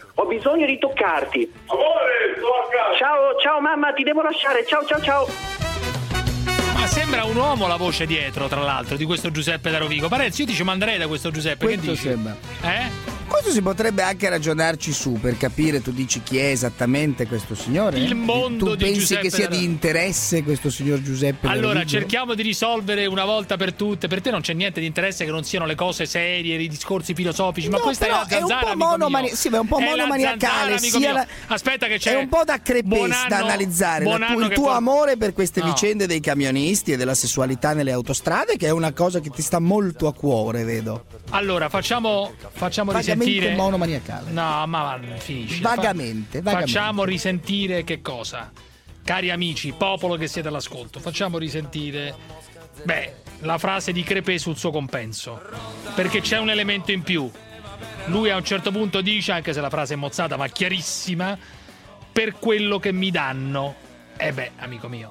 Ciao mamma, ti devo lasciare. Ciao. Ma sembra un uomo la voce dietro, tra l'altro, di questo Giuseppe da Rovigo. Parenzo, io ti ci manderei da questo Giuseppe. Questo che dici? Sembra. Questo si potrebbe anche ragionarci su per capire, tu dici chi è esattamente questo signore? Il mondo tu di pensi Giuseppe che sia Della... di interesse questo signor Giuseppe Allora Della Vigio? cerchiamo di risolvere una volta per tutte. Per te non c'è niente di interesse che non siano le cose serie, i discorsi filosofici, ma questa è la zanzara, sì, è un po' monomaniacale, aspetta che c'è. È un po' da crepes da analizzare il tuo amore per queste vicende dei camionisti e della sessualità nelle autostrade, che è una cosa che ti sta molto a cuore, vedo. Allora facciamo risentire monomaniacale. No, ma finisci. Vagamente. Facciamo risentire che cosa? Cari amici, popolo che siete all'ascolto, facciamo risentire la frase di Crepè sul suo compenso, perché c'è un elemento in più. Lui a un certo punto dice, anche se la frase è mozzata ma chiarissima, per quello che mi danno. Amico mio,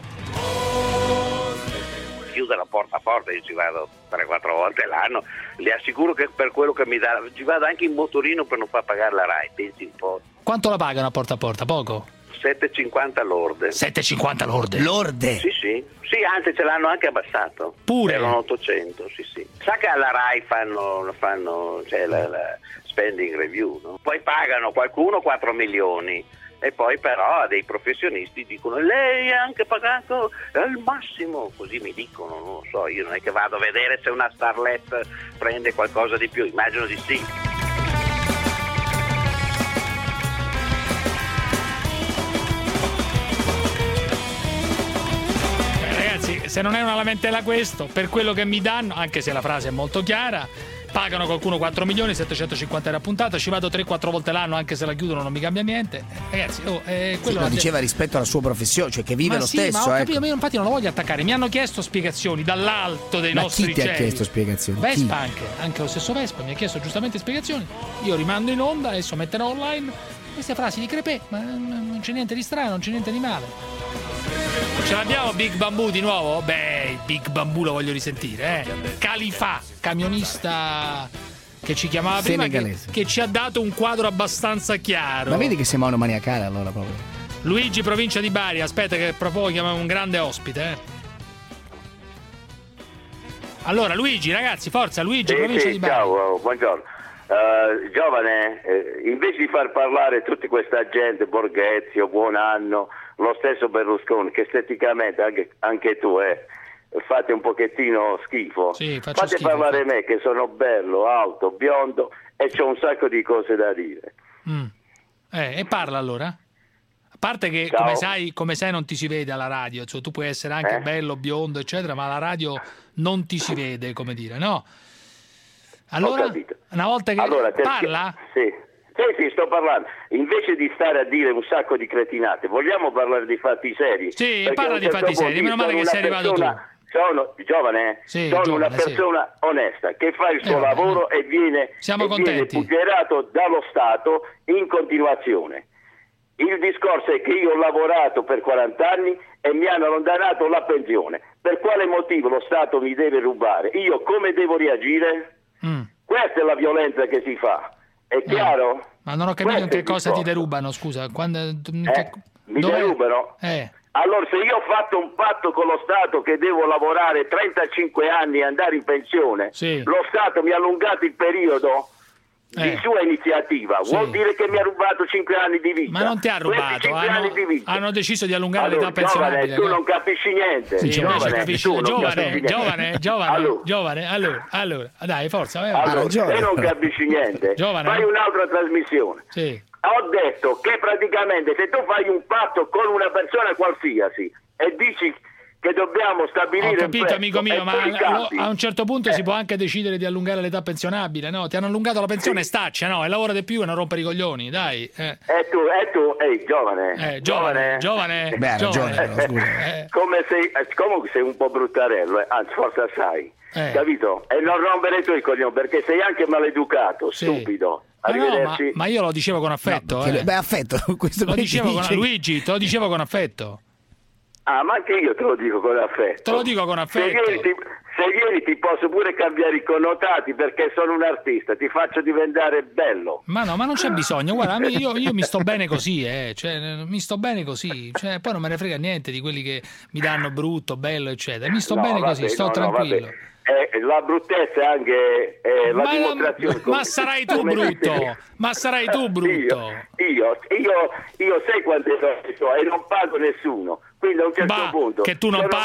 chiude la porta a porta, io ci vado 3-4 volte l'anno, le assicuro che per quello che mi dà, ci vado anche in motorino per non far pagare la RAI, pensi un po'. Quanto la pagano a porta? Poco? 7,50 lorde. 7,50 lorde? Lorde? Sì, anzi ce l'hanno anche abbassato. Pure? Erano 800, sì. Sa che alla RAI fanno cioè la spending review, no? Poi pagano qualcuno 4 milioni. E poi però dei professionisti dicono lei ha anche pagato al massimo, così mi dicono, non lo so, io non è che vado a vedere se una starlet prende qualcosa di più, immagino di sì. Ragazzi, se non è una lamentela questo, per quello che mi danno, anche se la frase è molto chiara, pagano qualcuno 4 milioni, 750 euro a puntata, ci vado 3-4 volte l'anno, anche se la chiudono non mi cambia niente. Ragazzi, quello lo diceva rispetto alla sua professione, cioè che vive lo stesso. Ma ho capito, io infatti non lo voglio attaccare, mi hanno chiesto spiegazioni dall'alto dei nostri cieli. Ma chi ti ha chiesto spiegazioni? Vespa anche lo stesso Vespa mi ha chiesto giustamente spiegazioni, io rimando in onda, adesso metterò online queste frasi di Crepè, ma non c'è niente di strano, non c'è niente di male. Ce l'abbiamo Big Bamboo di nuovo? Il Big Bamboo lo voglio risentire, Califà, camionista che ci chiamava prima, che ci ha dato un quadro abbastanza chiaro. Ma vedi che sei monomaniacale allora proprio. Luigi, provincia di Bari, aspetta che proprio chiamiamo un grande ospite. Allora Luigi, ragazzi, forza, Luigi, provincia di Bari. Ciao, buongiorno. Giovane, invece di far parlare tutta questa gente, Borghezio, Buonanno, lo stesso Berlusconi, che esteticamente anche tu fate un pochettino schifo, fate schifo, parlare me che sono bello, alto, biondo e c'ho un sacco di cose da dire. E parla allora. A parte che come sai non ti si vede alla radio, cioè, tu puoi essere anche bello, biondo eccetera, ma alla radio non ti si vede, come dire, no? Allora, una volta che parla? Sì, sto parlando. Invece di stare a dire un sacco di cretinate, vogliamo parlare di fatti seri? Sì, parla di fatti seri, meno male che sei arrivato tu. Sono giovane, sono una persona onesta che fa il suo lavoro e viene pugnalato dallo Stato in continuazione. Il discorso è che io ho lavorato per 40 anni e mi hanno allontanato la pensione. Per quale motivo lo Stato mi deve rubare? Io come devo reagire? Questa è la violenza che si fa. È chiaro? Ma non ho capito in che cosa ti derubano, scusa. Mi derubano? Allora, se io ho fatto un patto con lo Stato che devo lavorare 35 anni e andare in pensione, lo Stato mi ha allungato il periodo di sua iniziativa, vuol dire che mi ha rubato 5 anni di vita. Ma non ti ha rubato, hanno deciso di allungare l'età pensionabile. Tu non capisci niente. Giovane, allora, dai, forza. Se non capisci niente, fai un'altra trasmissione. Ho detto che praticamente se tu fai un patto con una persona qualsiasi e dici che dobbiamo stabilire. Ho capito, amico mio, ma a un certo punto si può anche decidere di allungare l'età pensionabile, no? Ti hanno allungato la pensione, staccia, no? E lavora di più e non rompere i coglioni, dai. E tu, giovane. Comunque sei un po' bruttarello, anzi forse assai, capito? E non rompere tu i coglioni, perché sei anche maleducato, stupido. Arrivederci. Ma io lo dicevo con affetto. Affetto, questo lo dicevo con Luigi, te lo dicevo con affetto. Ma anche io te lo dico con affetto. Te lo dico con affetto. Se vieni ti posso pure cambiare i connotati perché sono un artista, ti faccio diventare bello. Ma no, ma non c'è bisogno, guarda, io mi sto bene così, cioè, mi sto bene così, cioè, poi non me ne frega niente di quelli che mi danno brutto, bello, eccetera, mi sto bene così, sto tranquillo. La bruttezza è anche la dimostrazione. Ma sarai tu brutto, ma sarai tu brutto. Io sai quante cose so e non pago nessuno. Quindi a un certo punto che tu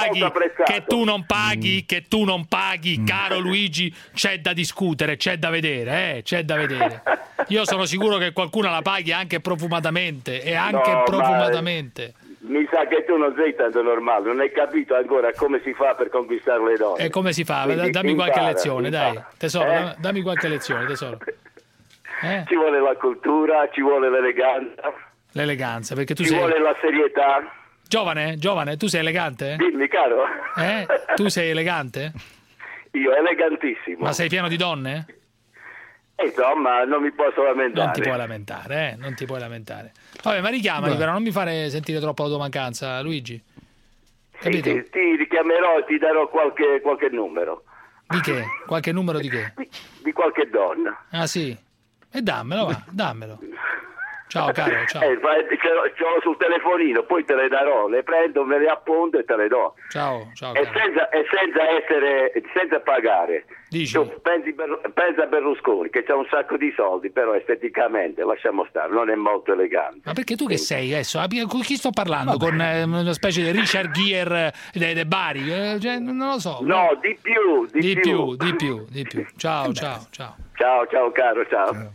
non paghi, caro Luigi, c'è da discutere, c'è da vedere, c'è da vedere. Io sono sicuro che qualcuno la paghi anche profumatamente profumatamente. Mi sa che tu non sei tanto normale, non hai capito ancora come si fa per conquistare le donne. E come si fa? Quindi dammi qualche lezione, dai, tesoro, dammi qualche lezione, tesoro. Ci vuole la cultura, ci vuole l'eleganza. L'eleganza, perché ci vuole la serietà. Giovane, tu sei elegante? Dimmi, caro. Tu sei elegante? Io elegantissimo. Ma sei pieno di donne? Insomma, non mi posso lamentare. Non ti puoi lamentare. Vabbè, ma richiamali, però non mi fare sentire troppo la tua mancanza, Luigi. Capito? Sì, ti richiamerò e ti darò qualche numero. Di che? Qualche numero di che? Di qualche donna. Ah sì? E dammelo, dammelo. Ciao caro, ciao. Ce l'ho sul telefonino, poi te le darò, le prendo, me le appunto e te le do. Ciao. E senza pagare. Dici? Tu pensa a Berlusconi che c'ha un sacco di soldi, però esteticamente lasciamo stare, non è molto elegante. Ma perché tu che sei adesso? Con chi sto parlando? Con una specie di Richard Gere de Bari? Non lo so. No, di più. Ciao. Ciao caro, ciao.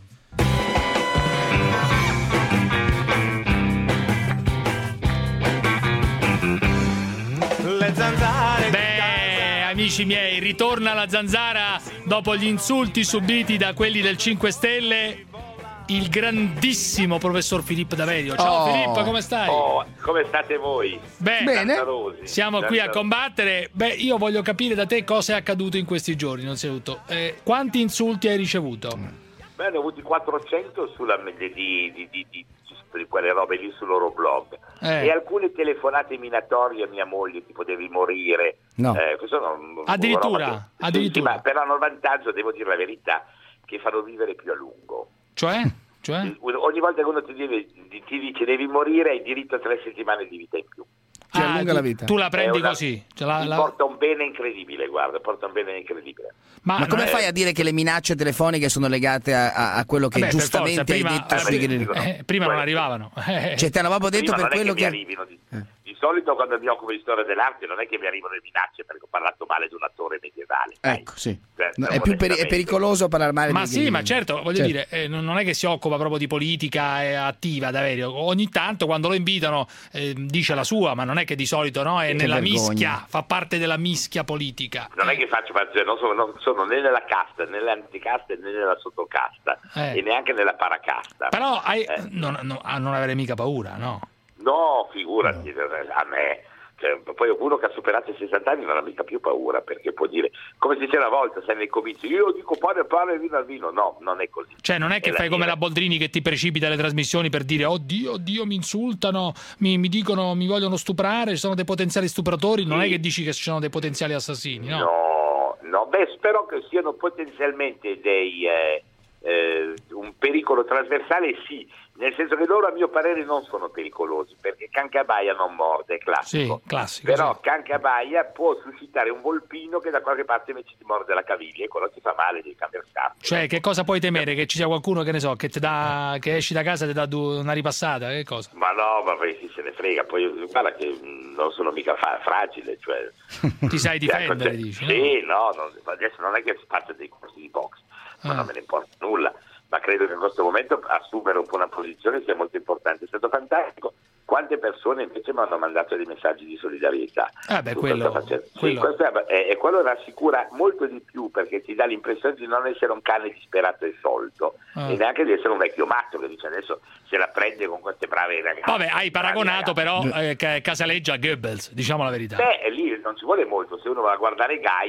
Le zanzare. Beh, amici miei, ritorna la zanzara dopo gli insulti subiti da quelli del 5 Stelle. Il grandissimo professor Filippo Daverio. Ciao Filippo, come stai? Come state voi? Bene, siamo qui a combattere. Beh, io voglio capire da te cosa è accaduto in questi giorni, innanzitutto. Quanti insulti hai ricevuto? Beh, ne ho avuti 400 di quelle robe lì sul loro blog e alcune telefonate minatorie a mia moglie, tipo devi morire. No. Addirittura. Sì, ma però hanno il vantaggio, devo dire la verità, che fanno vivere più a lungo. Cioè? Ogni volta che uno ti dice devi morire, hai diritto a 3 settimane di vita in più. Ti allunga la vita. Tu la prendi così? Porta un bene incredibile, porta un bene incredibile. Ma come fai a dire che le minacce telefoniche sono legate a quello che giustamente hai detto sui Grillo? Prima non arrivavano. Cioè, ti hanno proprio detto per quello che... arrivino di solito quando mi occupo di storia dell'arte non è che mi arrivano le minacce perché ho parlato male di un attore medievale. Ecco, sì. È pericoloso parlare male di Grillo. Ma sì, ma certo, voglio dire, non è che si occupa proprio di politica attiva, Daverio. Ogni tanto quando lo invitano dice la sua, ma non è che di solito è nella mischia, fa parte della mischia politica. Non è che faccio parte, non sono né nella casta, né nell'anticasta né nella sottocasta e neanche nella paracasta. Però non avere mica paura, no? No, figurati, a me. Poi uno che ha superato i 60 anni non ha mica più paura, perché può dire, come si diceva una volta, sei nei comizi, io dico pane e vino al vino. No, non è così. Cioè non è che fai come la Boldrini che ti precipita alle trasmissioni per dire oddio mi insultano, mi dicono mi vogliono stuprare, ci sono dei potenziali stupratori. Non è che dici che ci sono dei potenziali assassini, no? No, spero che siano potenzialmente un pericolo trasversale, sì, nel senso che loro a mio parere non sono pericolosi, perché Cancabaia non morde, è classico. Sì, classico. Però sì. Cancabaia può suscitare un volpino che da qualche parte invece ti morde la caviglia e quello ti fa male, devi cambiare scarpe. Cioè, che cosa puoi temere? Che ci sia qualcuno che ne so, che esci da casa e ti dà una ripassata? Che cosa? Ma no, ma chi se ne frega, poi guarda che non sono mica fragile, cioè. Ti sai difendere, dici? Sì, no, adesso non è che si faccia dei corsi di box, ma non me ne importa nulla. Ma credo che in questo momento assumere un po' una posizione sia molto importante. È stato fantastico. Quante persone invece mi hanno mandato dei messaggi di solidarietà. Quello rassicura molto di più, perché ti dà l'impressione di non essere un cane disperato e sciolto e neanche di essere un vecchio matto che dice adesso se la prende con queste brave ragazze. Vabbè, hai paragonato però Casaleggio a Goebbels, diciamo la verità. Lì non ci vuole molto. Se uno va a guardare Gaia,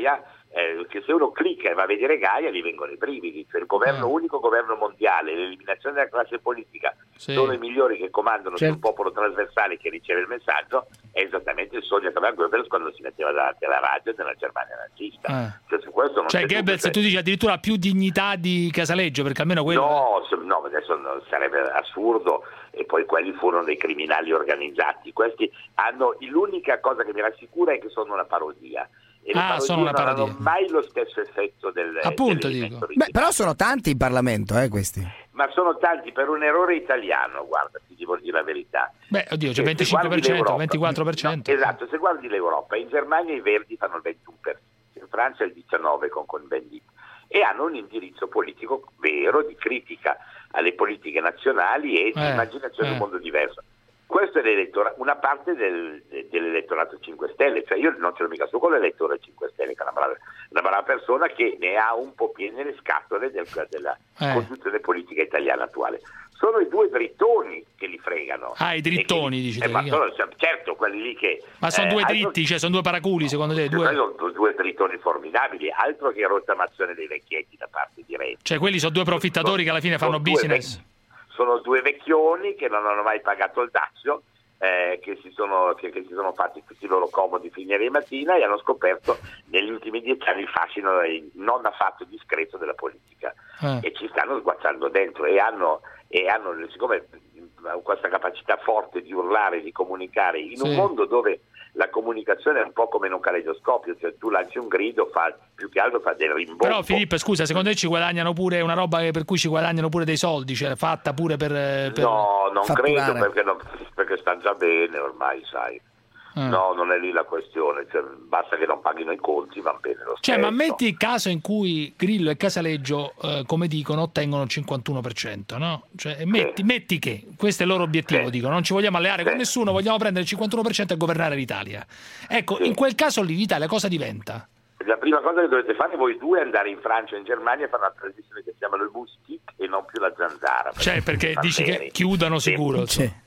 che se uno clicca e va a vedere Gaia gli vengono i brividi, cioè il governo unico, governo mondiale, l'eliminazione della classe politica, sono i migliori che comandano sul popolo trasversale che riceve il messaggio, è esattamente il sogno che aveva Goebbels quando si metteva davanti alla radio nella Germania nazista. Cioè, su questo non c'è Goebbels, tu dici addirittura più dignità di Casaleggio, perché almeno quello... No, adesso sarebbe assurdo, e poi quelli furono dei criminali organizzati. Questi hanno, l'unica cosa che mi rassicura è che sono una parodia. E sono una parodia. Non hanno mai lo stesso effetto appunto dico. Però sono tanti in Parlamento, questi. Ma sono tanti per un errore italiano, guarda, ti devo dire la verità. Beh, oddio, c'è 25%, 24%. No, esatto, se guardi l'Europa, in Germania i Verdi fanno il 21%, in Francia il 19% con Cohn-Bendit, e hanno un indirizzo politico vero di critica alle politiche nazionali e di immaginazione di un mondo diverso. Questo è una parte dell'elettorato 5 Stelle, cioè io non ce l'ho mica su con l'elettore 5 Stelle, che è una brava persona che ne ha un po' piene le scatole della conduzione politica italiana attuale. Sono i due drittoni che li fregano. I drittoni, dici te. Certo, quelli lì che... Ma sono due dritti, cioè sono due paraculi, secondo te? Sono due drittoni formidabili, altro che rottamazione dei vecchietti da parte di Renzi. Cioè quelli sono due profittatori che alla fine fanno business. Sono due vecchioni che non hanno mai pagato il dazio, che si sono fatti tutti i loro comodi finire di mattina e hanno scoperto negli ultimi 10 anni il fascino non affatto discreto della politica e ci stanno sguazzando dentro e hanno siccome questa capacità forte di urlare, di comunicare in un mondo dove la comunicazione è un po' come in un caleidoscopio, cioè tu lanci un grido, più che altro fa del rimbombo. Però Filippo, scusa, secondo te ci guadagnano pure una roba per cui ci guadagnano pure dei soldi, cioè fatta pure per no, non credo, perché stanno già bene ormai, sai. No, non è lì la questione, cioè, basta che non paghino i conti, va bene lo stesso. Cioè, ma metti il caso in cui Grillo e Casaleggio, come dicono, ottengono il 51%, no? Cioè, metti che questo è il loro obiettivo, dicono, non ci vogliamo alleare con nessuno, vogliamo prendere il 51% e governare l'Italia. Ecco, in quel caso lì l'Italia cosa diventa? La prima cosa che dovete fare voi due è andare in Francia e in Germania e fare una tradizione che si chiama il Moustique e non più la zanzara. Cioè, perché dici che chiudano sicuro.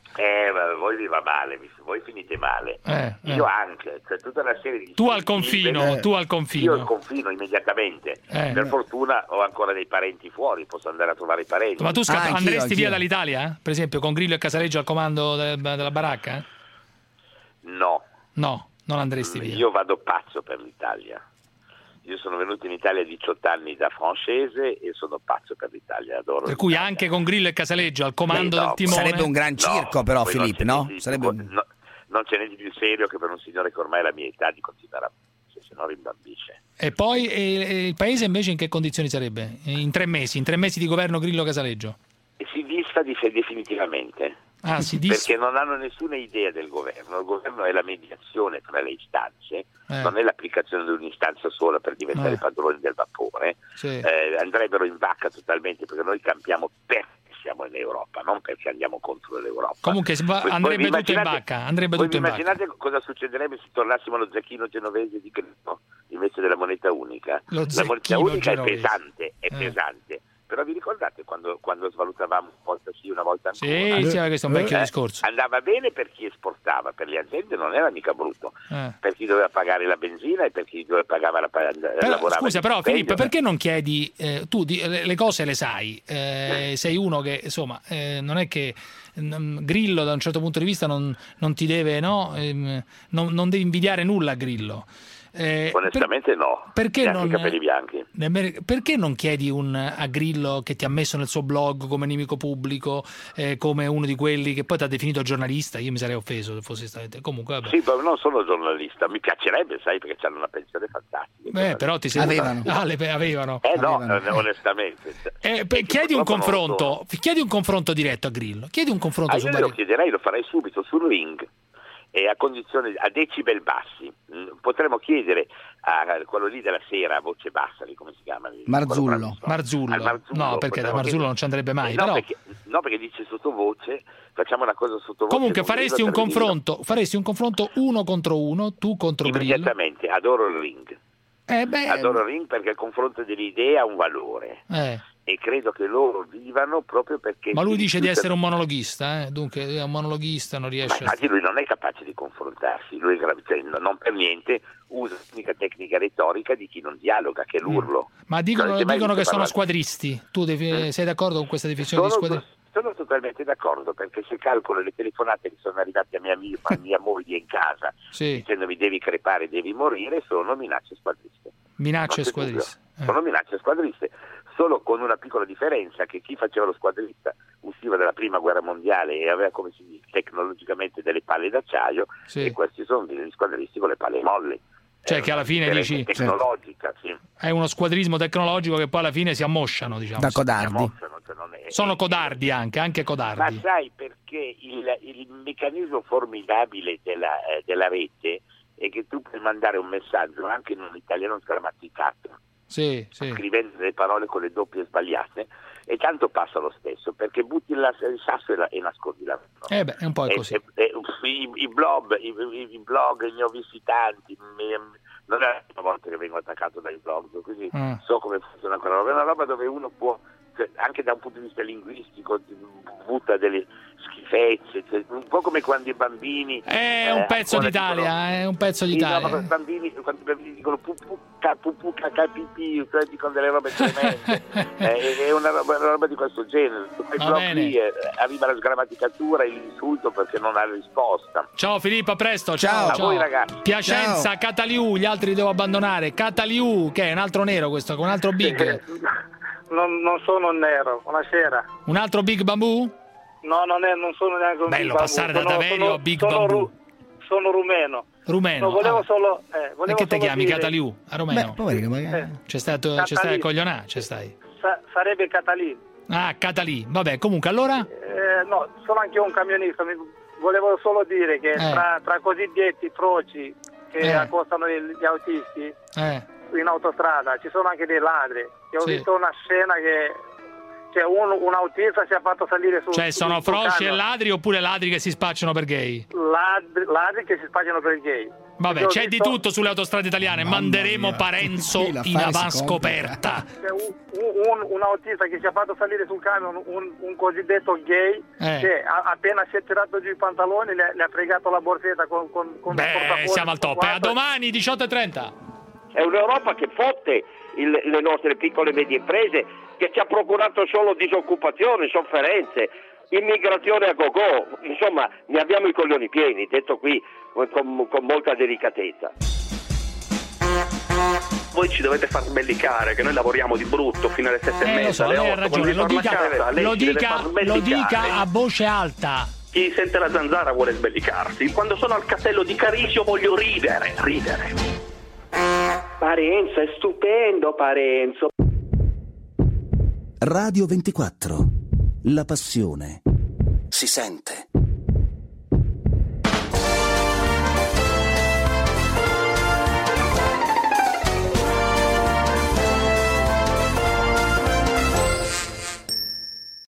Voi vi va male, voi finite male. Io anche, cioè tutta una serie di... Tu al confino. Io al confino immediatamente. Per fortuna ho ancora dei parenti fuori, posso andare a trovare i parenti. Ma tu andresti via dall'Italia? Per esempio, con Grillo e Casaleggio al comando della baracca? No, non andresti via. Io vado pazzo per l'Italia. Io sono venuto in Italia a 18 anni da francese e sono pazzo per l'Italia, adoro. Per cui anche con Grillo e Casaleggio al comando del timone? Sarebbe un gran circo però, Filippo, no? Non c'è niente di più serio che per un signore che ormai è la mia età di continuare se no rimbambisce. E poi il paese invece in che condizioni sarebbe? In 3 mesi di governo Grillo-Casaleggio? Si disfa definitivamente. Perché non hanno nessuna idea del governo. Il governo è la mediazione tra le istanze, non è l'applicazione di un'istanza sola per diventare padroni del vapore. Andrebbero in vacca totalmente, perché noi campiamo perché siamo in Europa, non perché andiamo contro l'Europa. Comunque andrebbe tutto in vacca. Immaginate cosa succederebbe se tornassimo allo zecchino genovese di Grillo invece della moneta unica. La moneta unica genovese. è pesante. Però vi ricordate quando svalutavamo una volta sì, una volta ancora? Sì, questo è un vecchio discorso. Andava bene per chi esportava, per le aziende non era mica brutto, per chi doveva pagare la benzina e per chi doveva pagare lavorare. Scusa, però Filippo, perché non chiedi, tu le cose le sai, sei uno che insomma non è che Grillo da un certo punto di vista non ti deve, non devi invidiare nulla a Grillo. Onestamente no, perché non, capelli bianchi. Perché non chiedi a Grillo, che ti ha messo nel suo blog come nemico pubblico, come uno di quelli che poi ti ha definito giornalista? Io mi sarei offeso se fossi stato. Comunque vabbè. Sì, ma non sono giornalista, mi piacerebbe, sai, perché hanno una pensione fantastica. Però ti sei avevano. Onestamente. Chiedi un confronto diretto a Grillo. Chiedi un confronto su io lo chiederei, lo farei subito sul ring. E a condizione a decibel bassi. Potremmo chiedere a quello lì della sera a voce bassa, come si chiama? Marzullo. No, perché da Marzullo non ci andrebbe mai. Perché dice sottovoce, facciamo una cosa sottovoce. Comunque faresti un confronto 1 contro 1, tu contro Grillo. Immediatamente, adoro il ring. Adoro il ring perché il confronto delle idee ha un valore. e credo che loro vivano proprio perché... Ma lui dice di essere un monologhista, dunque è un monologhista, non riesce a... lui non è capace di confrontarsi, lui non per niente usa l'unica tecnica retorica di chi non dialoga, che è l'urlo. Ma dicono che sono squadristi, tu sei d'accordo con questa definizione di squadristi? Sono totalmente d'accordo, perché se calcolo le telefonate che sono arrivate a mia moglie in casa dicendomi devi crepare, devi morire, sono minacce squadriste. Sono minacce squadriste, solo con una piccola differenza, che chi faceva lo squadrista usciva dalla prima guerra mondiale e aveva, come si dice, tecnologicamente delle palle d'acciaio, e questi sono degli squadristi con le palle molli. Cioè che alla fine dici tecnologica, è uno squadrismo tecnologico che poi alla fine si ammosciano, diciamo. Da codardi. Sono codardi anche codardi. Ma sai perché il meccanismo formidabile della rete è che tu puoi mandare un messaggio anche in un italiano sgrammaticato, scrivendo delle parole con le doppie sbagliate, e tanto passa lo stesso, perché butti il sasso e nascondi la mano. È un po' così. I blog, i ne ho visti tanti, non è la prima volta che vengo attaccato dai blog, quindi so come funziona quella roba. È una roba dove uno può, anche da un punto di vista linguistico, butta delle schifezze, un po' come quando i bambini è un pezzo d'Italia, è un pezzo d'Italia. Quando i bambini dicono pupù cacapipì, dicono delle robe tremende. È una roba di questo genere. Quei blog lì arriva la sgrammaticatura e l'insulto perché non ha risposta. Ciao Filippo, a presto. Ciao. A voi ragazzi. Piacenza, ciao. Cataliu, gli altri li devo abbandonare. Cataliu, che è un altro nero questo, con un altro big. Non sono nero, buonasera. Un altro Big Bamboo? No, non sono neanche un bello Big passare Bamboo. da Daverio a Big Bamboo. Sono rumeno. Rumeno. Volevo solo e che te chiami dire... Cataliu? A Romeno? Poverino, c'è stai a coglionà, sarebbe Catalì. Ah, Catalì. Vabbè, comunque allora? No, sono anche io un camionista. Volevo solo dire che tra cosiddetti froci che accostano gli autisti in autostrada ci sono anche dei ladri. Io ho visto una scena che un autista si è fatto salire su. Cioè sono froci e ladri, oppure ladri che si spacciano per gay? Ladri che si spacciano per gay. Vabbè, c'è di tutto sulle autostrade italiane. Manderemo Parenzo in avanscoperta. Un autista che si è fatto salire sul camion un cosiddetto gay che appena si è tirato giù i pantaloni le ha fregato la borsetta con il portafoglio. Siamo al top. A domani 18:30. È un'Europa che fotte le nostre piccole e medie imprese, che ci ha procurato solo disoccupazione, sofferenze, immigrazione a go-go, insomma ne abbiamo i coglioni pieni, detto qui con molta delicatezza. Voi ci dovete far sbellicare, che noi lavoriamo di brutto fino alle 7:30, so, alle 8. Lei ha ragione, lo dica a voce alta. Chi sente la zanzara vuole sbellicarsi. Quando sono al castello di Carisio voglio ridere. Parenzo, è stupendo Parenzo. Radio 24. La passione si sente.